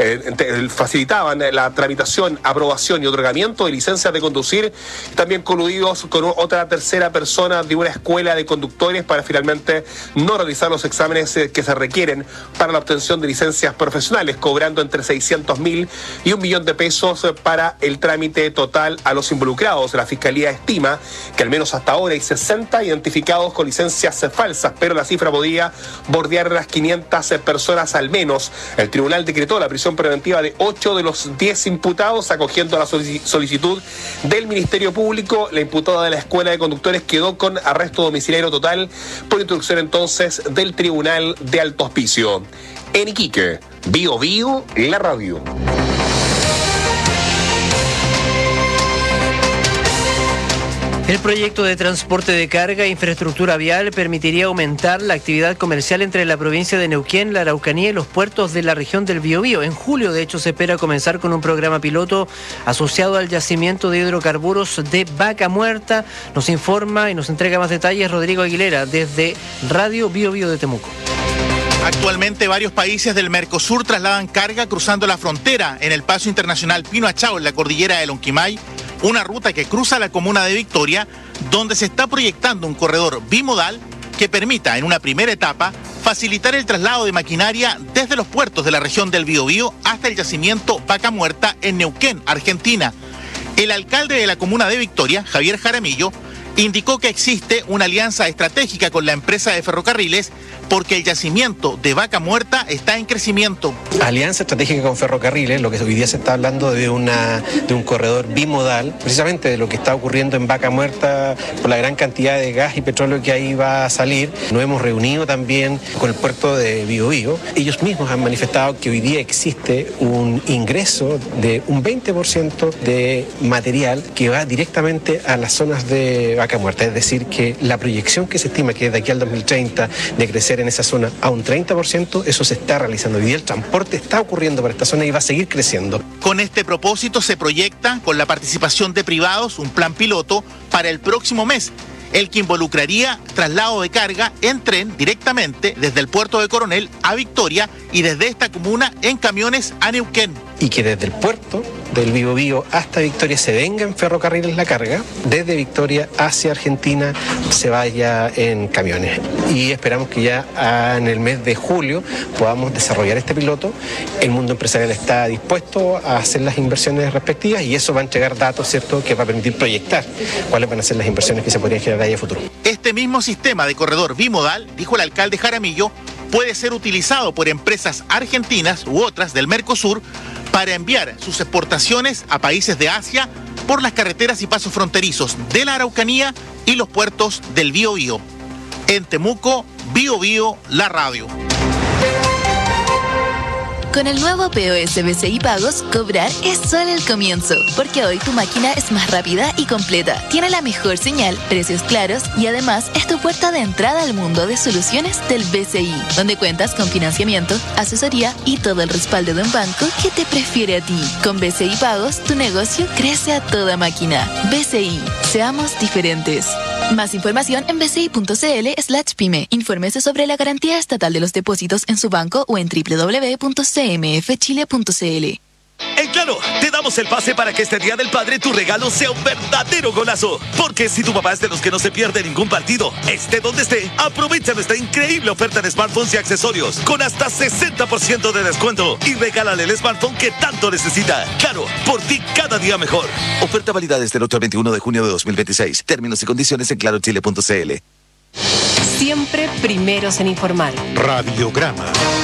facilitaban la tramitación, aprobación y otorgamiento de licencias de conducir, también coludidos con otra tercera persona de una escuela de conductores para finalmente no realizar los exámenes que se requieren para la obtención de licencias profesionales, cobrando entre 600.000 y $1 millón para el trámite total a los involucrados. La Fiscalía estima que al menos hasta ahora hay 60 identificados con licencias falsas, pero la cifra podría bordear las 500 personas al menos. El tribunal decretó la prisión preventiva de 8 de los 10 imputados, acogiendo a la solicitud del Ministerio Público. La imputada de la escuela de conductores quedó con arresto domiciliario total por instrucción entonces del Tribunal de Alto Hospicio. En Iquique, Bio Bio, la radio. El proyecto de transporte de carga e infraestructura vial permitiría aumentar la actividad comercial entre la provincia de Neuquén, la Araucanía y los puertos de la región del Biobío. En julio, de hecho, se espera comenzar con un programa piloto asociado al yacimiento de hidrocarburos de Vaca Muerta. Nos informa y nos entrega más detalles Rodrigo Aguilera desde Radio Biobío de Temuco. Actualmente varios países del Mercosur trasladan carga cruzando la frontera en el paso internacional Pino Achao en la cordillera de Lonquimay, una ruta que cruza la comuna de Victoria, donde se está proyectando un corredor bimodal que permita en una primera etapa facilitar el traslado de maquinaria desde los puertos de la región del Biobío hasta el yacimiento Vaca Muerta en Neuquén, Argentina. El alcalde de la comuna de Victoria, Javier Jaramillo, indicó que existe una alianza estratégica con la empresa de ferrocarriles porque el yacimiento de Vaca Muerta está en crecimiento. Alianza estratégica con ferrocarriles, lo que hoy día se está hablando de un corredor bimodal, precisamente de lo que está ocurriendo en Vaca Muerta por la gran cantidad de gas y petróleo que ahí va a salir. Nos hemos reunido también con el puerto de Biobío. Ellos mismos han manifestado que hoy día existe un ingreso de un 20% de material que va directamente a las zonas de Vaca Muerta. Es decir, que la proyección que se estima que es de aquí al 2030 de crecer en esa zona a un 30%, eso se está realizando. Hoy día el transporte está ocurriendo para esta zona y va a seguir creciendo. Con este propósito se proyecta, con la participación de privados, un plan piloto para el próximo mes, el que involucraría traslado de carga en tren directamente desde el puerto de Coronel a Victoria y desde esta comuna en camiones a Neuquén. Y que desde el puerto del Biobío hasta Victoria se venga en ferrocarriles la carga, desde Victoria hacia Argentina se vaya en camiones. Y esperamos que ya en el mes de julio podamos desarrollar este piloto. El mundo empresarial está dispuesto a hacer las inversiones respectivas y eso va a entregar datos, ¿cierto?, que va a permitir proyectar cuáles van a ser las inversiones que se podrían generar ahí a futuro. Este mismo sistema de corredor bimodal, dijo el alcalde Jaramillo, puede ser utilizado por empresas argentinas u otras del Mercosur para enviar sus exportaciones a países de Asia por las carreteras y pasos fronterizos de la Araucanía y los puertos del Biobío. En Temuco, Biobío, la radio. Con el nuevo POS BCI Pagos, cobrar es solo el comienzo, porque hoy tu máquina es más rápida y completa, tiene la mejor señal, precios claros y además es tu puerta de entrada al mundo de soluciones del BCI, donde cuentas con financiamiento, asesoría y todo el respaldo de un banco que te prefiere a ti. Con BCI Pagos, tu negocio crece a toda máquina. BCI, seamos diferentes. Más información en bci.cl/pyme. Infórmese sobre la garantía estatal de los depósitos en su banco o en www.cmfchile.cl. En Claro, te damos el pase para que este Día del Padre tu regalo sea un verdadero golazo. Porque si tu papá es de los que no se pierde ningún partido, esté donde esté, aprovecha nuestra increíble oferta de smartphones y accesorios con hasta 60% de descuento y regálale el smartphone que tanto necesita. Claro, por ti cada día mejor. Oferta válida desde el 8 al 21 de junio de 2026. Términos y condiciones en clarochile.cl. Siempre primeros en informar. Radiograma.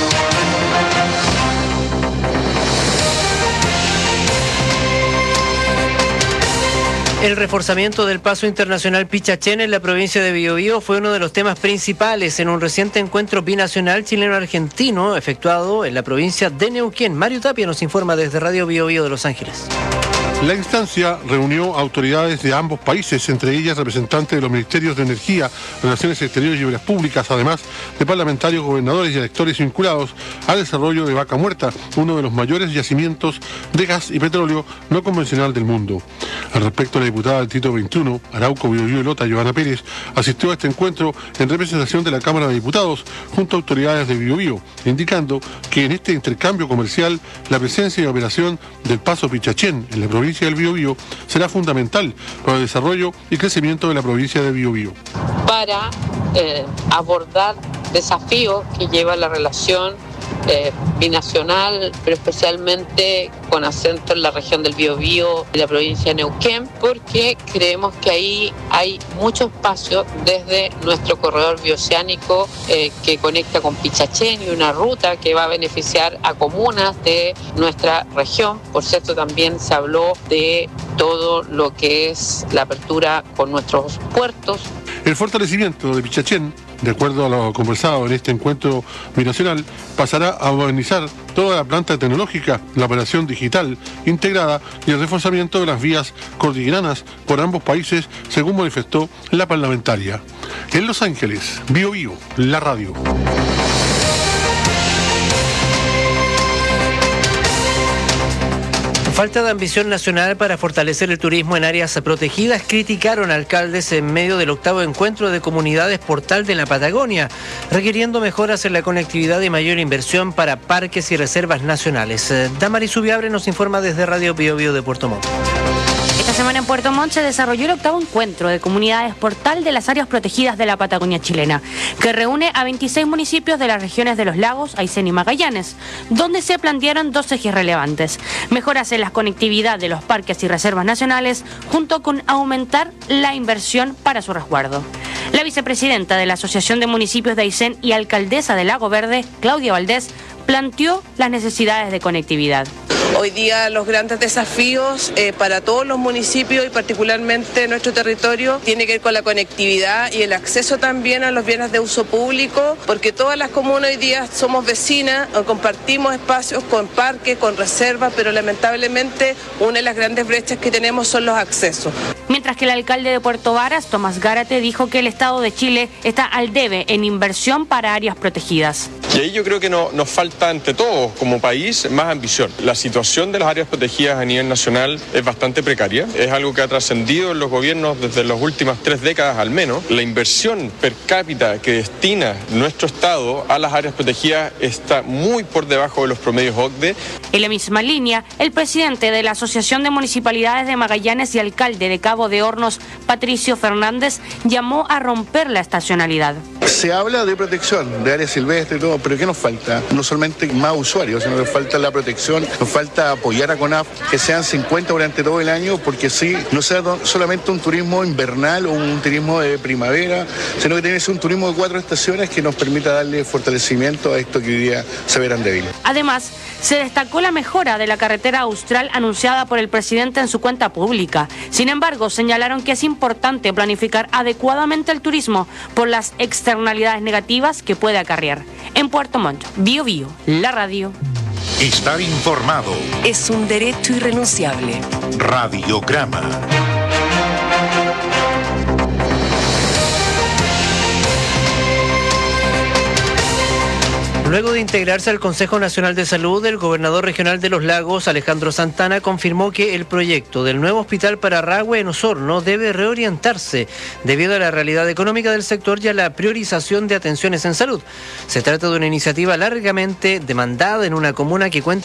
El reforzamiento del paso internacional Pichachén en la provincia de Biobío fue uno de los temas principales en un reciente encuentro binacional chileno-argentino efectuado en la provincia de Neuquén. Mario Tapia nos informa desde Radio Biobío de Los Ángeles. La instancia reunió autoridades de ambos países, entre ellas representantes de los Ministerios de Energía, Relaciones Exteriores y Obras Públicas, además de parlamentarios, gobernadores y electores vinculados al desarrollo de Vaca Muerta, uno de los mayores yacimientos de gas y petróleo no convencional del mundo. Al respecto, la diputada del Distrito 21, Arauco, Biobío y Lota, Giovanna Pérez, asistió a este encuentro en representación de la Cámara de Diputados junto a autoridades de Biobío, indicando que en este intercambio comercial la presencia y operación del paso Pichachén en la provincia del Biobío será fundamental para el desarrollo y crecimiento de la provincia de Biobío. Para abordar desafíos que lleva la relación binacional, pero especialmente con acento en la región del Biobío y la provincia de Neuquén, porque creemos que ahí hay mucho espacio desde nuestro corredor bioceánico que conecta con Pichachén y una ruta que va a beneficiar a comunas de nuestra región. Por cierto, también se habló de todo lo que es la apertura con nuestros puertos. El fortalecimiento de Pichachén, de acuerdo a lo conversado en este encuentro binacional, pasará a modernizar toda la planta tecnológica, la operación digital integrada y el reforzamiento de las vías cordilleranas por ambos países, según manifestó la parlamentaria. En Los Ángeles, Biobío, la radio. Falta de ambición nacional para fortalecer el turismo en áreas protegidas, criticaron alcaldes en medio del 8º encuentro de comunidades Portal de la Patagonia, requiriendo mejoras en la conectividad y mayor inversión para parques y reservas nacionales. Damaris Ubiabre nos informa desde Radio Biobío de Puerto Montt. Esta semana en Puerto Montt se desarrolló el 8º encuentro de comunidades portal de las áreas protegidas de la Patagonia chilena, que reúne a 26 municipios de las regiones de Los Lagos, Aysén y Magallanes, donde se plantearon 2 ejes relevantes: mejoras en la conectividad de los parques y reservas nacionales, junto con aumentar la inversión para su resguardo. La vicepresidenta de la Asociación de Municipios de Aysén y alcaldesa de Lago Verde, Claudia Valdés, planteó las necesidades de conectividad. Hoy día los grandes desafíos para todos los municipios y particularmente nuestro territorio tiene que ver con la conectividad y el acceso también a los bienes de uso público, porque todas las comunas hoy día somos vecinas, compartimos espacios con parques, con reservas, pero lamentablemente una de las grandes brechas que tenemos son los accesos. Mientras que el alcalde de Puerto Varas, Tomás Gárate, dijo que el Estado de Chile está al debe en inversión para áreas protegidas. Y ahí yo creo que nos falta ante todos como país más ambición. La situación de las áreas protegidas a nivel nacional es bastante precaria. Es algo que ha trascendido en los gobiernos desde las últimas 3 décadas al menos. La inversión per cápita que destina nuestro Estado a las áreas protegidas está muy por debajo de los promedios OCDE. En la misma línea, el presidente de la Asociación de Municipalidades de Magallanes y alcalde de Cabo de Hornos, Patricio Fernández, llamó a romper la estacionalidad. Se habla de protección, de áreas silvestres y todo, pero ¿qué nos falta? No solamente más usuarios, sino que nos falta la protección, nos falta apoyar a CONAF, que sean 50 durante todo el año, porque sí, no sea solamente un turismo invernal o un turismo de primavera, sino que tiene que ser un turismo de 4 estaciones que nos permita darle fortalecimiento a esto que hoy día se verán débil. Además, se destacó la mejora de la carretera austral anunciada por el presidente en su cuenta pública. Sin embargo, señalaron que es importante planificar adecuadamente el turismo por las externalidades negativas que puede acarrear. En Puerto Montt, Bio Bio, la radio. Estar informado es un derecho irrenunciable. Radiograma. Luego de integrarse al Consejo Nacional de Salud, el gobernador regional de Los Lagos, Alejandro Santana, confirmó que el proyecto del nuevo hospital para Rahue en Osorno debe reorientarse debido a la realidad económica del sector y a la priorización de atenciones en salud. Se trata de una iniciativa largamente demandada en una comuna que cuenta